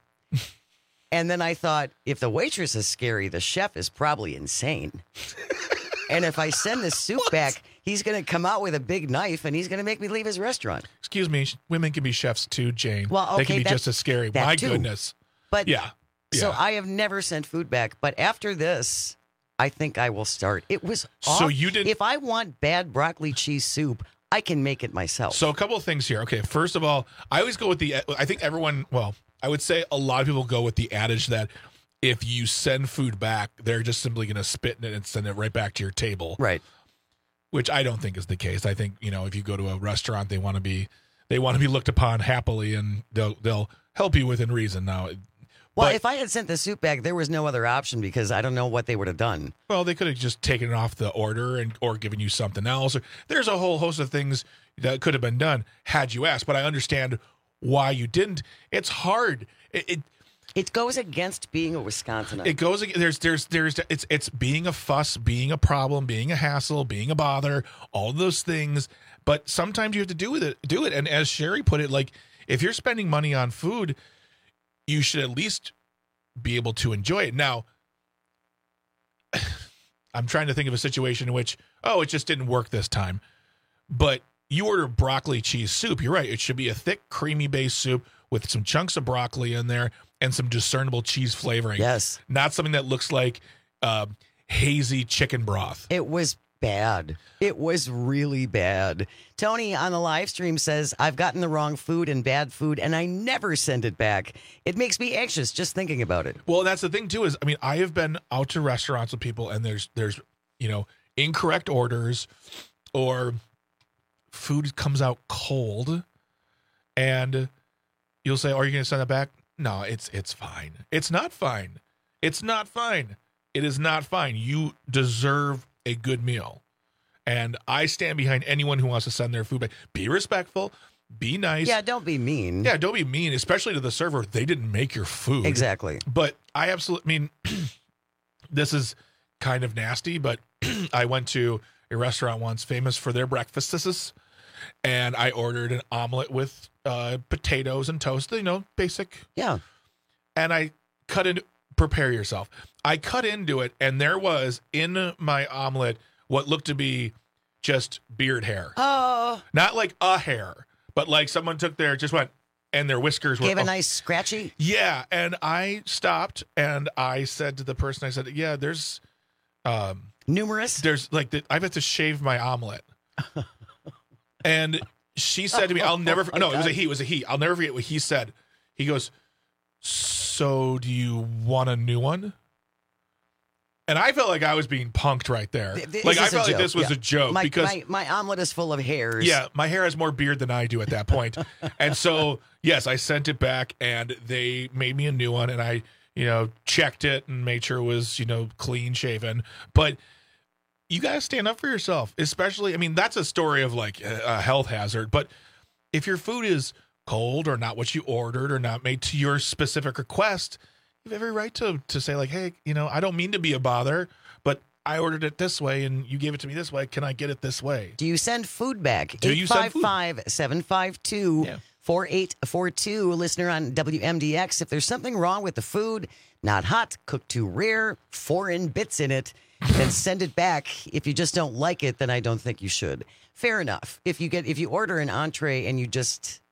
Speaker 18: And then I thought, if the waitress is scary, the chef is probably insane. And if I send this soup back, he's going to come out with a big knife and he's going to make me leave his restaurant.
Speaker 20: Excuse me, sh- women can be chefs too, Jane.
Speaker 18: Well,
Speaker 20: they can
Speaker 18: okay,
Speaker 20: be
Speaker 18: that-
Speaker 20: just as scary.
Speaker 18: that
Speaker 20: My
Speaker 18: too.
Speaker 20: goodness.
Speaker 18: But
Speaker 20: yeah.
Speaker 18: So
Speaker 20: Yeah.
Speaker 18: I have never sent food back. But after this, I think I will start. It was
Speaker 20: So
Speaker 18: awful.
Speaker 20: you didn't-
Speaker 18: If I want bad broccoli cheese soup, I can make it myself.
Speaker 20: So a couple of things here. Okay, first of all, I always go with the. I think everyone. Well, I would say a lot of people go with the adage that if you send food back, they're just simply going to spit in it and send it right back to your table.
Speaker 18: Right.
Speaker 20: Which I don't think is the case. I think, you know, if you go to a restaurant, they want to be they want to be looked upon happily, and they'll they'll help you within reason. Now,
Speaker 18: Well,
Speaker 20: but,
Speaker 18: if I had sent the soup back, there was no other option because I don't know what they would have done.
Speaker 20: well, they could have just taken it off the order and or given you something else. Or, there's a whole host of things that could have been done had you asked. But I understand why you didn't. It's hard. It. it
Speaker 18: It goes against being a Wisconsinite.
Speaker 20: It goes. There's, there's, there's. It's, it's being a fuss, being a problem, being a hassle, being a bother. All those things. But sometimes you have to do with it. Do it. And as Sherry put it, like if you're spending money on food, you should at least be able to enjoy it. Now, I'm trying to think of a situation in which, oh, it just didn't work this time. But you order broccoli cheese soup. You're right. It should be a thick, creamy base soup with some chunks of broccoli in there and some discernible cheese flavoring.
Speaker 18: Yes.
Speaker 20: Not something that looks like uh, hazy chicken broth.
Speaker 18: It was bad. It was really bad. Tony on the live stream says, I've gotten the wrong food and bad food, and I never send it back. It makes me anxious just thinking about it.
Speaker 20: Well, that's the thing, too, is, I mean, I have been out to restaurants with people, and there's, there's you know, incorrect orders or food comes out cold, and you'll say, are you going to send it back? No, it's it's fine. It's not fine. It's not fine. It is not fine. You deserve a good meal. And I stand behind anyone who wants to send their food back. Be respectful. Be nice.
Speaker 18: Yeah, don't be mean.
Speaker 20: Yeah, don't be mean, especially to the server. They didn't make your food.
Speaker 18: Exactly.
Speaker 20: But I absolutely, I mean, this is kind of nasty, but I went to a restaurant once famous for their breakfasts, and I ordered an omelet with uh, potatoes and toast, you know, basic.
Speaker 18: Yeah.
Speaker 20: And I cut into, prepare yourself. I cut into it, and there was in my omelet what looked to be just beard hair.
Speaker 18: Oh.
Speaker 20: Not like a hair, but like someone took their, just went, and their whiskers were.
Speaker 18: Gave a
Speaker 20: oh,
Speaker 18: nice scratchy?
Speaker 20: Yeah. And I stopped, and I said to the person, I said, yeah, there's. Um,
Speaker 18: Numerous?
Speaker 20: There's like, the, I've had to shave my omelet. And she said to me, I'll never,
Speaker 18: Oh,
Speaker 20: no, it was a
Speaker 18: God.
Speaker 20: he, it was a he. I'll never forget what he said. He goes, so do you want a new one? And I felt like I was being punked right there.
Speaker 18: Th- th-
Speaker 20: Like,
Speaker 18: is
Speaker 20: I
Speaker 18: this a
Speaker 20: felt like
Speaker 18: joke?
Speaker 20: this was
Speaker 18: Yeah.
Speaker 20: a joke
Speaker 18: My,
Speaker 20: because,
Speaker 18: my, my omelet is full of hairs.
Speaker 20: yeah, my hair has more beard than I do at that point. And so, yes, I sent it back and they made me a new one and I, you know, checked it and made sure it was, you know, clean shaven. But you got to stand up for yourself, especially, I mean, that's a story of like a health hazard. But if your food is cold or not what you ordered or not made to your specific request, you have every right to, to say like, hey, you know, I don't mean to be a bother, but I ordered it this way and you gave it to me this way. Can I get it this way?
Speaker 18: Do you send food back?
Speaker 20: Do you send food?
Speaker 18: eight five five, seven five two, four eight four two. Listener on W M D X. If there's something wrong with the food, not hot, cooked too rare, foreign bits in it, then send it back. If you just don't like it, then I don't think you should. Fair enough. If you get if you order an entree and you just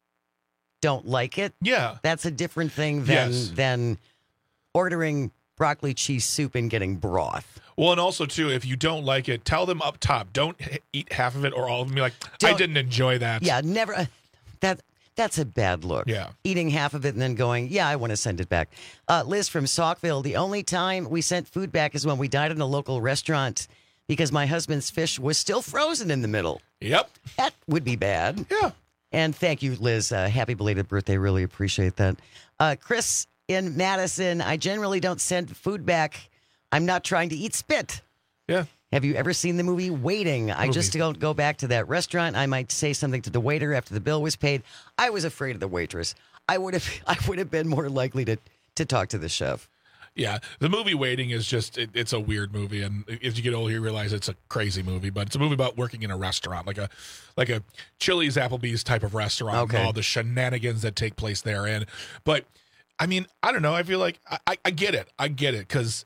Speaker 18: don't like it,
Speaker 20: yeah,
Speaker 18: that's a different thing than
Speaker 20: Yes.
Speaker 18: than ordering broccoli cheese soup and getting broth.
Speaker 20: Well, and also, too, if you don't like it, tell them up top. Don't h- eat half of it or all of them. Be like, I
Speaker 18: Don't-
Speaker 20: didn't enjoy that.
Speaker 18: Yeah, never. Uh, that that's a bad look.
Speaker 20: Yeah.
Speaker 18: Eating half of it and then going, yeah, I want to send it back. Uh, Liz from Saukville. The only time we sent food back is when we dined in a local restaurant because my husband's fish was still frozen in the middle.
Speaker 20: Yep.
Speaker 18: That would be bad.
Speaker 20: Yeah.
Speaker 18: And thank you, Liz. Uh, happy belated birthday. Really appreciate that. Uh, Chris in Madison. I generally don't send food back. I'm not trying to eat spit.
Speaker 20: Yeah.
Speaker 18: Have you ever seen the movie Waiting? I
Speaker 20: Movie.
Speaker 18: just don't go back to that restaurant. I might say something to the waiter after the bill was paid. I was afraid of the waitress. I would have I would have been more likely to to talk to the chef.
Speaker 20: Yeah. The movie Waiting is just, it, it's a weird movie. And as you get older, you realize it's a crazy movie. But it's a movie about working in a restaurant, like a like a Chili's, Applebee's type of restaurant.
Speaker 18: Okay.
Speaker 20: And all the shenanigans that take place therein. But, I mean, I don't know. I feel like, I, I, I get it. I get it. Because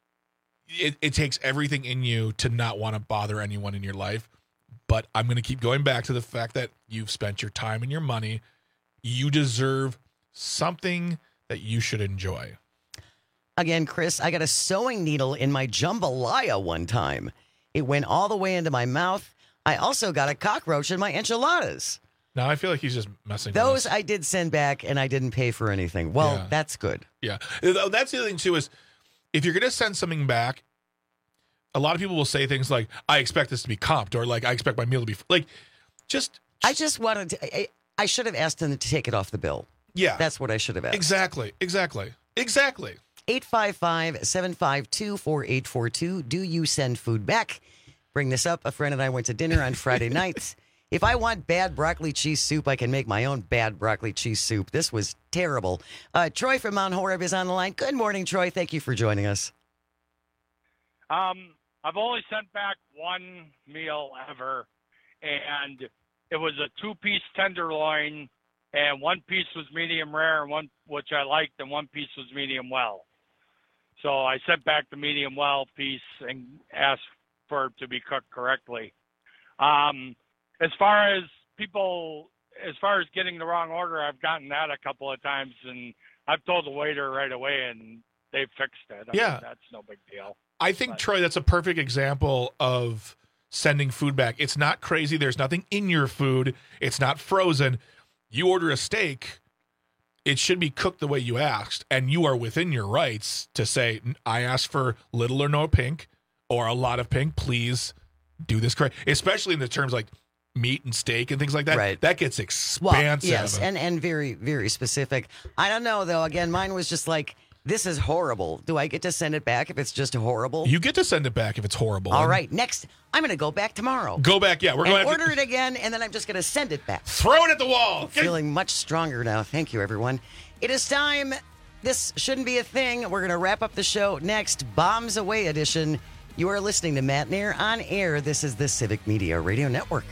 Speaker 20: it, it takes everything in you to not want to bother anyone in your life. But I'm going to keep going back to the fact that you've spent your time and your money. You deserve something that you should enjoy.
Speaker 18: Again, Chris, I got a sewing needle in my jambalaya one time. It went all the way into my mouth. I also got a cockroach in my enchiladas.
Speaker 20: Now I feel like he's just messing with
Speaker 18: Those
Speaker 20: us.
Speaker 18: I did send back, and I didn't pay for anything. Well,
Speaker 20: Yeah.
Speaker 18: that's good.
Speaker 20: Yeah. That's the other thing, too, is if you're going to send something back, a lot of people will say things like, I expect this to be comped, or like, I expect my meal to be, like, just.
Speaker 18: I just wanted to, I, I should have asked them to take it off the bill.
Speaker 20: Yeah.
Speaker 18: That's what I should have asked.
Speaker 20: Exactly. Exactly. Exactly.
Speaker 18: eight five five, seven five two, four eight four two. Do you send food back? Bring this up. A friend and I went to dinner on Friday night. If I want bad broccoli cheese soup, I can make my own bad broccoli cheese soup. This was terrible. Uh, Troy from Mount Horeb is on the line. Good morning, Troy. Thank you for joining us.
Speaker 14: Um, I've only sent back one meal ever, and it was a two-piece tenderloin, and one piece was medium rare, and one which I liked, and one piece was medium well. So I sent back the medium well piece and asked for it to be cooked correctly. Um, as far as people, as far as getting the wrong order, I've gotten that a couple of times, and I've told the waiter right away, and they've fixed it. I
Speaker 20: Yeah.
Speaker 14: mean, that's no big deal.
Speaker 20: I think,
Speaker 14: But-
Speaker 20: Troy, that's a perfect example of sending food back. It's not crazy. There's nothing in your food. It's not frozen. You order a steak, it should be cooked the way you asked, and you are within your rights to say, I asked for little or no pink or a lot of pink. Please do this correct, especially in the terms like meat and steak and things like that.
Speaker 18: Right.
Speaker 20: That gets expansive.
Speaker 18: Well, yes, and, and very, very specific. I don't know, though. Again, mine was just like, this is horrible. Do I get to send it back if it's just horrible?
Speaker 20: You get to send it back if it's horrible.
Speaker 18: All right. Next, I'm going to go back tomorrow.
Speaker 20: Go back. Yeah, we're
Speaker 18: and
Speaker 20: going to
Speaker 18: order it again, and then I'm just going to send it back.
Speaker 20: Throw it at the wall.
Speaker 18: Feeling much stronger now. Thank you, everyone. It is time. This shouldn't be a thing. We're going to wrap up the show next. Bombs Away edition. You are listening to Matt Nair on air. This is the Civic Media Radio Network.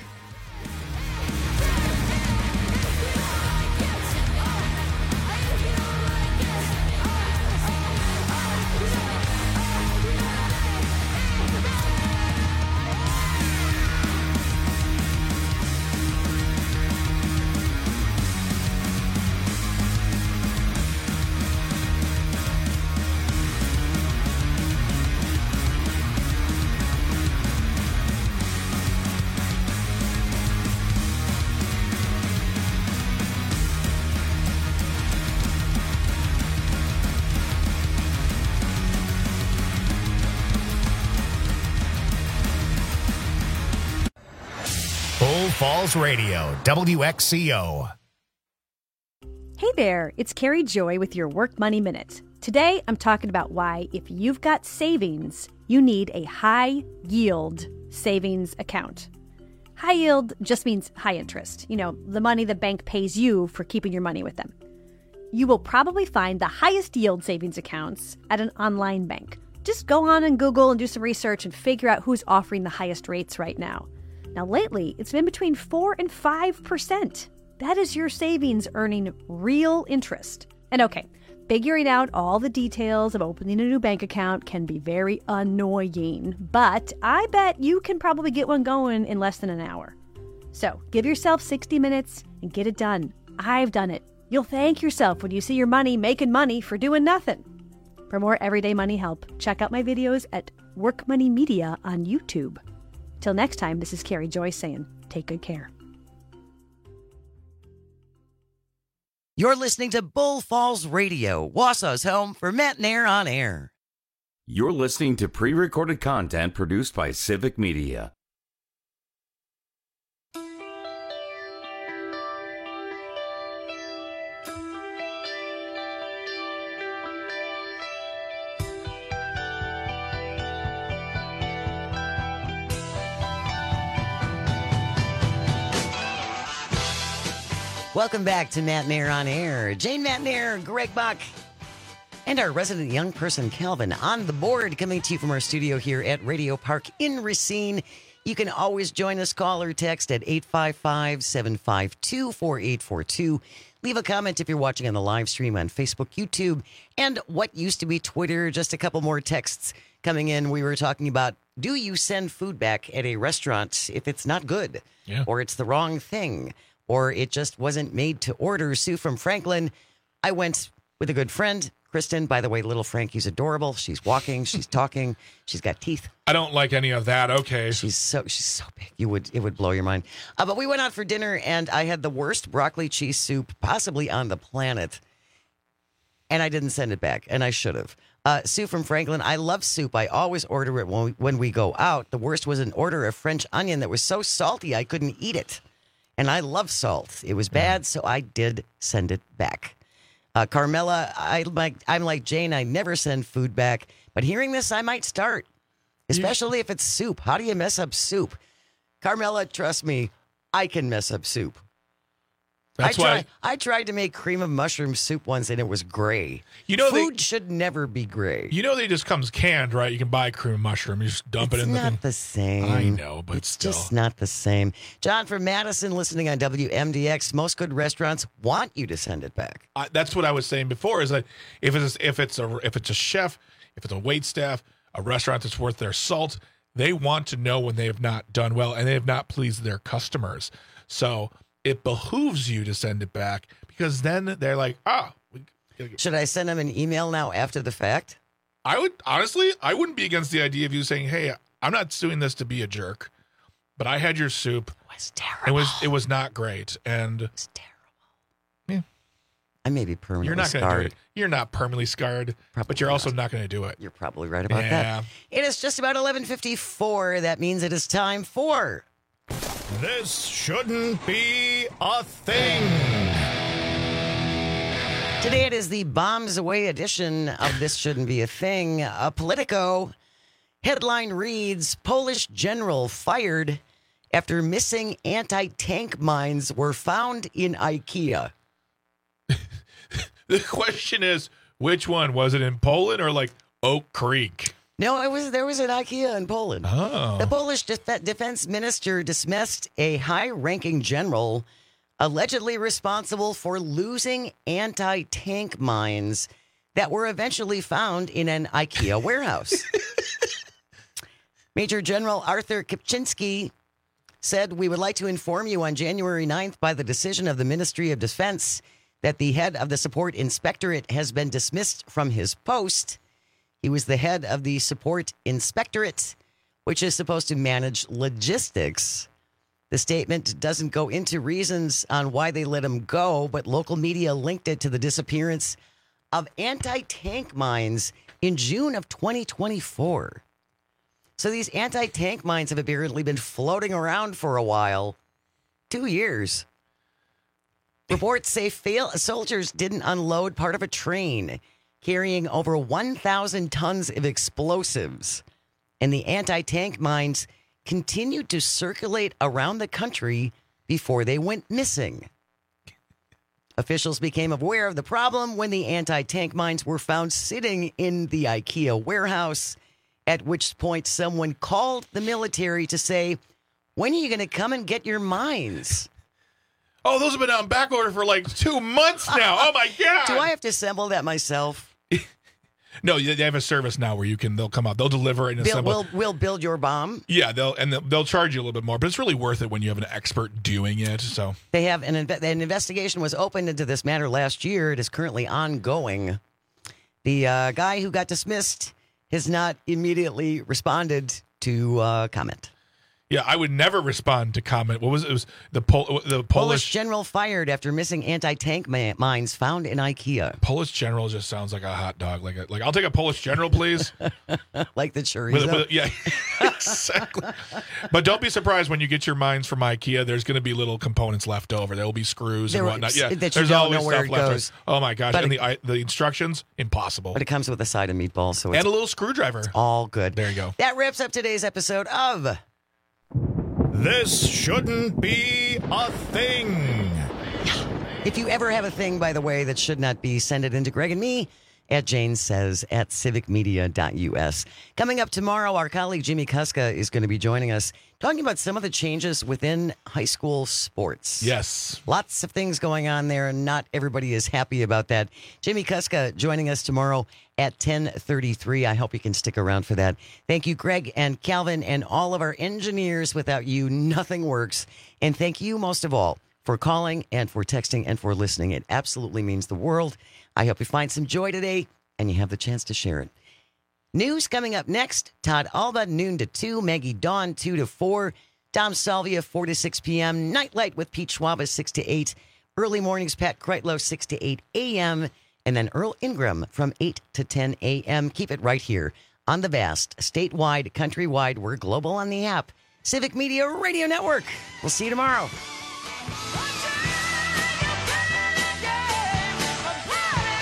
Speaker 7: Bull Falls Radio, W X C O.
Speaker 15: Hey there, it's Carrie Joy with your Work Money Minute. Today, I'm talking about why, if you've got savings, you need a high yield savings account. High yield just means high interest, you know, the money the bank pays you for keeping your money with them. You will probably find the highest yield savings accounts at an online bank. Just go on and Google and do some research and figure out who's offering the highest rates right now. Now, lately, it's been between four and five percent. That is your savings earning real interest. And okay, figuring out all the details of opening a new bank account can be very annoying, but I bet you can probably get one going in less than an hour. So give yourself sixty minutes and get it done. I've done it. You'll thank yourself when you see your money making money for doing nothing. For more everyday money help, check out my videos at Work Money Media on YouTube. Till next time, this is Carrie Joy saying, take good care.
Speaker 18: You're listening to Bull Falls Radio, Wausau's home for Matt Nair on air.
Speaker 16: You're listening to pre-recorded content produced by Civic Media.
Speaker 18: Welcome back to Matt Nair on air. Jane Matt Nair, Greg Buck, and our resident young person, Calvin, on the board, coming to you from our studio here at Radio Park in Racine. You can always join us, call or text at eight five five, seven five two, four eight four two. Leave a comment if you're watching on the live stream on Facebook, YouTube, and what used to be Twitter. Just a couple more texts coming in. We were talking about, do you send food back at a restaurant if it's not good?
Speaker 20: Yeah.
Speaker 18: Or it's the wrong thing? Or it just wasn't made to order? Sue from Franklin. I went with a good friend, Kristen. By the way, little Frankie's adorable. She's walking. She's talking. She's got teeth.
Speaker 20: I don't like any of that. Okay.
Speaker 18: She's so she's so big. You would it would blow your mind. Uh, but we went out for dinner, and I had the worst broccoli cheese soup possibly on the planet. And I didn't send it back, and I should have. Uh, Sue from Franklin, I love soup. I always order it when we, when we go out. The worst was an order of French onion that was so salty I couldn't eat it. And I love salt. It was bad, so I did send it back. Uh, Carmela, I like, I'm like Jane. I never send food back. But hearing this, I might start, especially if it's soup. How do you mess up soup? Carmela, trust me, I can mess up soup.
Speaker 20: That's
Speaker 18: I tried,
Speaker 20: why
Speaker 18: I tried to make cream of mushroom soup once, and it was gray.
Speaker 20: You know,
Speaker 18: food
Speaker 20: they,
Speaker 18: should never be gray.
Speaker 20: You know, they just comes canned, right? You can buy cream of mushroom. You just dump
Speaker 18: it's
Speaker 20: it in the
Speaker 18: not
Speaker 20: thing.
Speaker 18: the same.
Speaker 20: I know, but
Speaker 18: it's
Speaker 20: still.
Speaker 18: just not the same. John from Madison, listening on W M D X. Most good restaurants want you to send it back.
Speaker 20: I, that's what I was saying before. Is that if it's if it's a if it's a chef, if it's a wait staff, a restaurant that's worth their salt, they want to know when they have not done well and they have not pleased their customers. So it behooves you to send it back because then they're like, ah. Oh,
Speaker 18: should I send them an email now after the fact?
Speaker 20: I would honestly, I wouldn't be against the idea of you saying, "Hey, I'm not doing this to be a jerk, but I had your soup.
Speaker 18: It was terrible.
Speaker 20: It was it was not great, and
Speaker 18: it was terrible." Yeah, I may be permanently
Speaker 20: you're not
Speaker 18: scarred.
Speaker 20: Gonna do it. You're not permanently scarred,
Speaker 18: probably
Speaker 20: but you're
Speaker 18: not.
Speaker 20: also not going to do it.
Speaker 18: You're probably right about
Speaker 20: yeah.
Speaker 18: that. It is just about eleven fifty-four. That means it is time for.
Speaker 7: This shouldn't be a thing.
Speaker 18: Today it is the Bombs Away edition of This Shouldn't Be a Thing. A Politico headline reads, Polish general fired after missing anti-tank mines were found in IKEA.
Speaker 20: The question is, which one? Was it in Poland or like Oak Creek?
Speaker 18: No, it was there was an IKEA in Poland.
Speaker 20: Oh.
Speaker 18: The Polish def- defense minister dismissed a high-ranking general allegedly responsible for losing anti-tank mines that were eventually found in an IKEA warehouse. Major General Arthur Kipczynski said, we would like to inform you on January ninth by the decision of the Ministry of Defense that the head of the support inspectorate has been dismissed from his post. He was the head of the support inspectorate, which is supposed to manage logistics. The statement doesn't go into reasons on why they let him go, but local media linked it to the disappearance of anti-tank mines in June of twenty twenty-four. So these anti-tank mines have apparently been floating around for a while. Two years. Reports say fail- soldiers didn't unload part of a train carrying over one thousand tons of explosives, and the anti-tank mines continued to circulate around the country before they went missing. Officials became aware of the problem when the anti-tank mines were found sitting in the IKEA warehouse, at which point someone called the military to say, when are you going to come and get your mines?
Speaker 20: Oh, those have been on back order for like two months now. Oh, my God.
Speaker 18: Do I have to assemble that myself?
Speaker 20: No, they have a service now where you can, they'll come out, they'll deliver it and
Speaker 18: Bill,
Speaker 20: assemble.
Speaker 18: we'll, we'll build your bomb.
Speaker 20: Yeah, they'll and they'll, they'll charge you a little bit more, but it's really worth it when you have an expert doing it. So
Speaker 18: they have an, inve- an investigation was opened into this matter last year. It is currently ongoing. The uh, guy who got dismissed has not immediately responded to uh, comment.
Speaker 20: Yeah, I would never respond to comment. What was it? It was the Pol- the Polish,
Speaker 18: Polish general fired after missing anti-tank ma- mines found in IKEA.
Speaker 20: Polish general just sounds like a hot dog. Like, a, like I'll take a Polish general, please.
Speaker 18: Like the chorizo.
Speaker 20: With, with, yeah, exactly. But don't be surprised when you get your mines from IKEA. There's going to be little components left over. There will be screws
Speaker 18: there,
Speaker 20: and whatnot. Yeah,
Speaker 18: that you
Speaker 20: there's
Speaker 18: don't
Speaker 20: always
Speaker 18: know where
Speaker 20: stuff
Speaker 18: it
Speaker 20: left.
Speaker 18: goes.
Speaker 20: Oh my gosh!
Speaker 18: But
Speaker 20: and
Speaker 18: it,
Speaker 20: the I, the instructions impossible.
Speaker 18: But it comes with a side of meatballs, so it's
Speaker 20: and a little screwdriver.
Speaker 18: All good.
Speaker 20: There you go.
Speaker 18: That wraps up today's episode of.
Speaker 7: This shouldn't be a thing.
Speaker 18: If you ever have a thing, by the way, that should not be, send it into Greg and me at Jane Says at civic media dot U S. Coming up tomorrow, our colleague Jimmy Kuska is going to be joining us, talking about some of the changes within high school sports.
Speaker 20: Yes.
Speaker 18: Lots of things going on there, and not everybody is happy about that. Jimmy Kuska joining us tomorrow at ten thirty-three. I hope you can stick around for that. Thank you, Greg and Calvin, and all of our engineers. Without you, nothing works. And thank you, most of all, for calling and for texting and for listening. It absolutely means the world. I hope you find some joy today and you have the chance to share it. News coming up next. Todd Alba, noon to two. Maggie Dawn, two to four. Tom Salvia, four to six p.m. Nightlight with Pete Schwab, six to eight. Early mornings, Pat Kreitlow, six to eight a.m. And then Earl Ingram from eight to ten a.m. Keep it right here on the vast, statewide, countrywide, we're global on the app, Civic Media Radio Network. We'll see you tomorrow.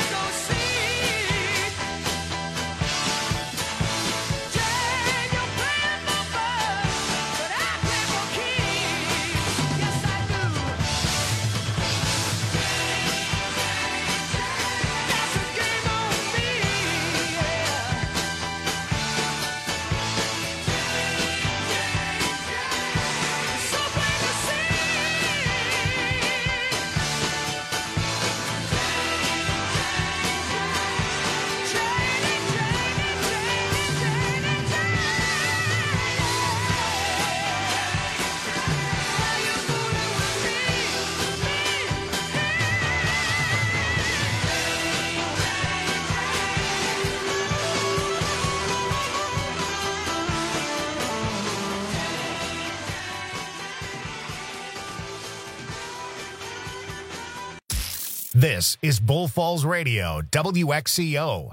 Speaker 7: This is Bull Falls Radio, W X C O.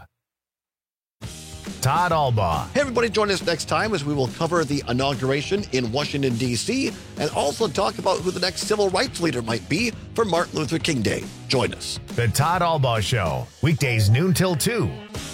Speaker 7: Todd Albaugh.
Speaker 10: Hey, everybody, join us next time as we will cover the inauguration in Washington, D C, and also talk about who the next civil rights leader might be for Martin Luther King Day. Join us.
Speaker 7: The Todd Albaugh Show, weekdays noon till two.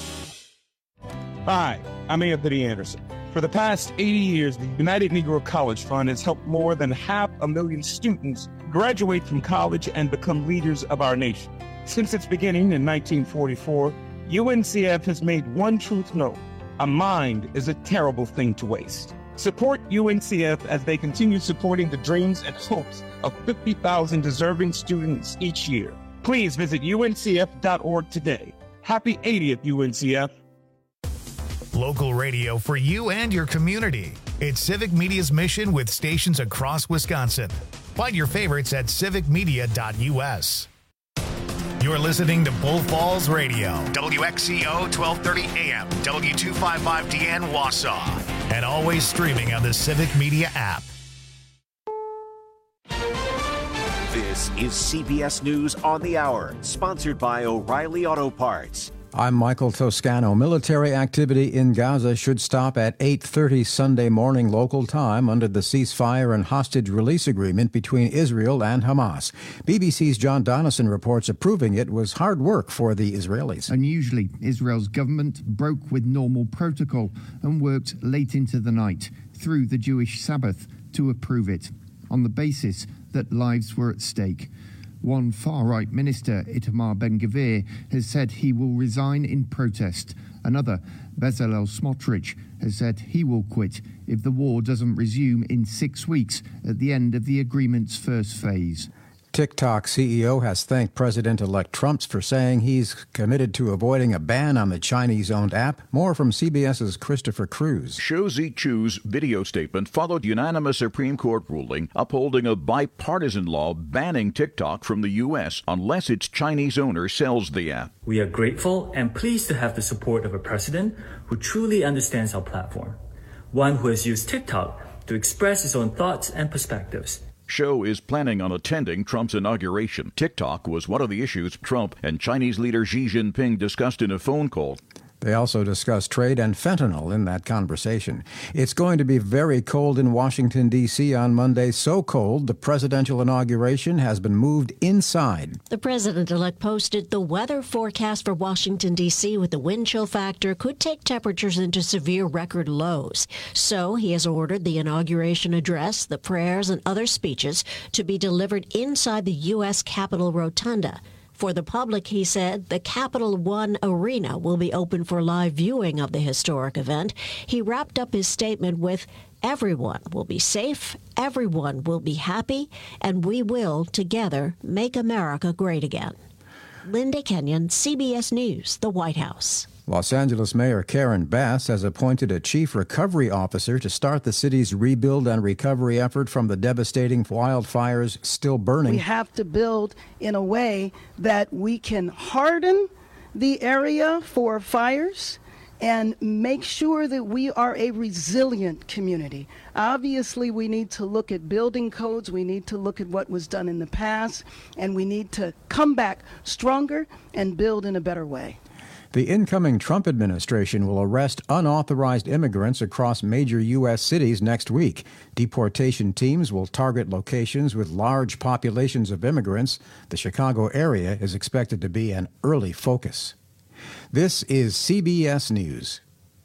Speaker 2: Hi, I'm Anthony Anderson. For the past eighty years, the United Negro College Fund has helped more than half a million students graduate from college and become leaders of our nation. Since its beginning in nineteen forty-four, U N C F has made one truth known: a mind is a terrible thing to waste. Support U N C F as they continue supporting the dreams and hopes of fifty thousand deserving students each year. Please visit U N C F dot org today. Happy eightieth, U N C F.
Speaker 7: Local radio for you and your community. It's Civic Media's mission with stations across Wisconsin. Find your favorites at civic media dot U S. You're listening to Bull Falls Radio, W X C O twelve thirty A M, W two fifty-five D N Wausau, and always streaming on the Civic Media app.
Speaker 3: This is C B S News on the Hour, sponsored by O'Reilly Auto Parts.
Speaker 4: I'm Michael Toscano. Military activity in Gaza should stop at eight thirty Sunday morning local time under the ceasefire and hostage release agreement between Israel and Hamas. B B C's John Donison reports approving it was hard work for the Israelis.
Speaker 21: Unusually, Israel's government broke with normal protocol and worked late into the night through the Jewish Sabbath to approve it on the basis that lives were at stake. One far-right minister, Itamar Ben-Gvir, has said he will resign in protest. Another, Bezalel Smotrich, has said he will quit if the war doesn't resume in six weeks at the end of the agreement's first phase.
Speaker 4: TikTok C E O has thanked President-elect Trump for saying he's committed to avoiding a ban on the Chinese-owned app. More from CBS's Christopher Cruz.
Speaker 22: Shou Zichu's video statement followed unanimous Supreme Court ruling upholding a bipartisan law banning TikTok from the U S unless its Chinese owner sells the app.
Speaker 23: We are grateful and pleased to have the support of a president who truly understands our platform, one who has used TikTok to express his own thoughts and perspectives.
Speaker 22: Shou is planning on attending Trump's inauguration. TikTok was one of the issues Trump and Chinese leader Xi Jinping discussed in a phone call.
Speaker 4: They also discussed trade and fentanyl in that conversation. It's going to be very cold in Washington, D C on Monday. So cold, the presidential inauguration has been moved inside.
Speaker 24: The president-elect posted the weather forecast for Washington, D C with the wind chill factor could take temperatures into severe record lows. So he has ordered the inauguration address, the prayers, and other speeches to be delivered inside the U S Capitol Rotunda. For the public, he said, the Capital One Arena will be open for live viewing of the historic event. He wrapped up his statement with, everyone will be safe, everyone will be happy, and we will, together, make America great again. Linda Kenyon, C B S News, the White House.
Speaker 4: Los Angeles Mayor Karen Bass has appointed a chief recovery officer to start the city's rebuild and recovery effort from the devastating wildfires still burning.
Speaker 25: We have to build in a way that we can harden the area for fires and make sure that we are a resilient community. Obviously, we need to look at building codes, we need to look at what was done in the past, and we need to come back stronger and build in a better way.
Speaker 4: The incoming Trump administration will arrest unauthorized immigrants across major U S cities next week. Deportation teams will target locations with large populations of immigrants. The Chicago area is expected to be an early focus. This is C B S News.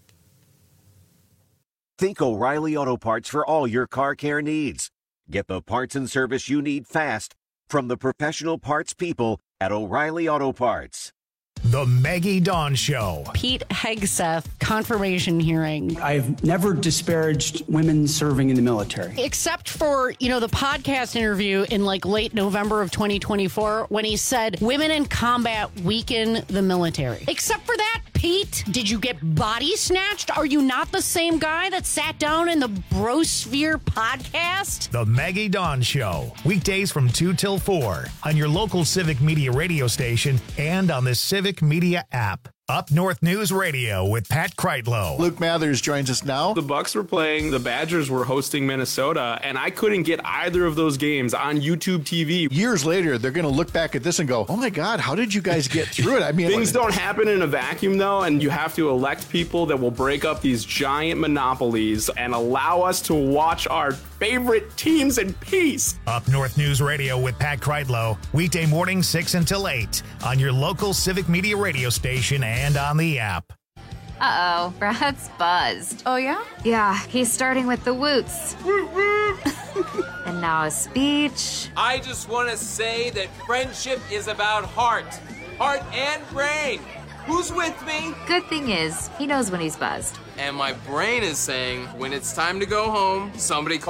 Speaker 3: Think O'Reilly Auto Parts for all your car care needs. Get the parts and service you need fast from the professional parts people at O'Reilly Auto Parts.
Speaker 7: The Maggie Dawn Show.
Speaker 9: Pete Hegseth confirmation hearing.
Speaker 29: I've never disparaged women serving in the military.
Speaker 9: Except for, you know, the podcast interview in like late November of twenty twenty-four when he said women in combat weaken the military. Except for that, Pete, did you get body snatched? Are you not the same guy that sat down in the Brosphere podcast?
Speaker 7: The Maggie Dawn Show. Weekdays from two till four on your local Civic Media radio station and on the Civic Media app. Up North News Radio with Pat Kreitlow.
Speaker 5: Luke Mathers joins us now.
Speaker 6: The Bucks were playing, the Badgers were hosting Minnesota, and I couldn't get either of those games on YouTube T V.
Speaker 5: Years later, they're going to look back at this and go, oh my God, how did you guys get through it? I mean,
Speaker 6: things don't happen in a vacuum, though, and you have to elect people that will break up these giant monopolies and allow us to watch our favorite teams in peace.
Speaker 7: Up North News Radio with Pat Kreitlow, weekday morning six until eight on your local Civic Media radio station and on the app.
Speaker 8: Uh-oh, Brad's buzzed.
Speaker 12: Oh, yeah?
Speaker 8: Yeah, he's starting with the woots. And now a speech.
Speaker 13: I just want to say that friendship is about heart. Heart and brain. Who's with me?
Speaker 8: Good thing is, he knows when he's buzzed.
Speaker 13: And my brain is saying, when it's time to go home, somebody call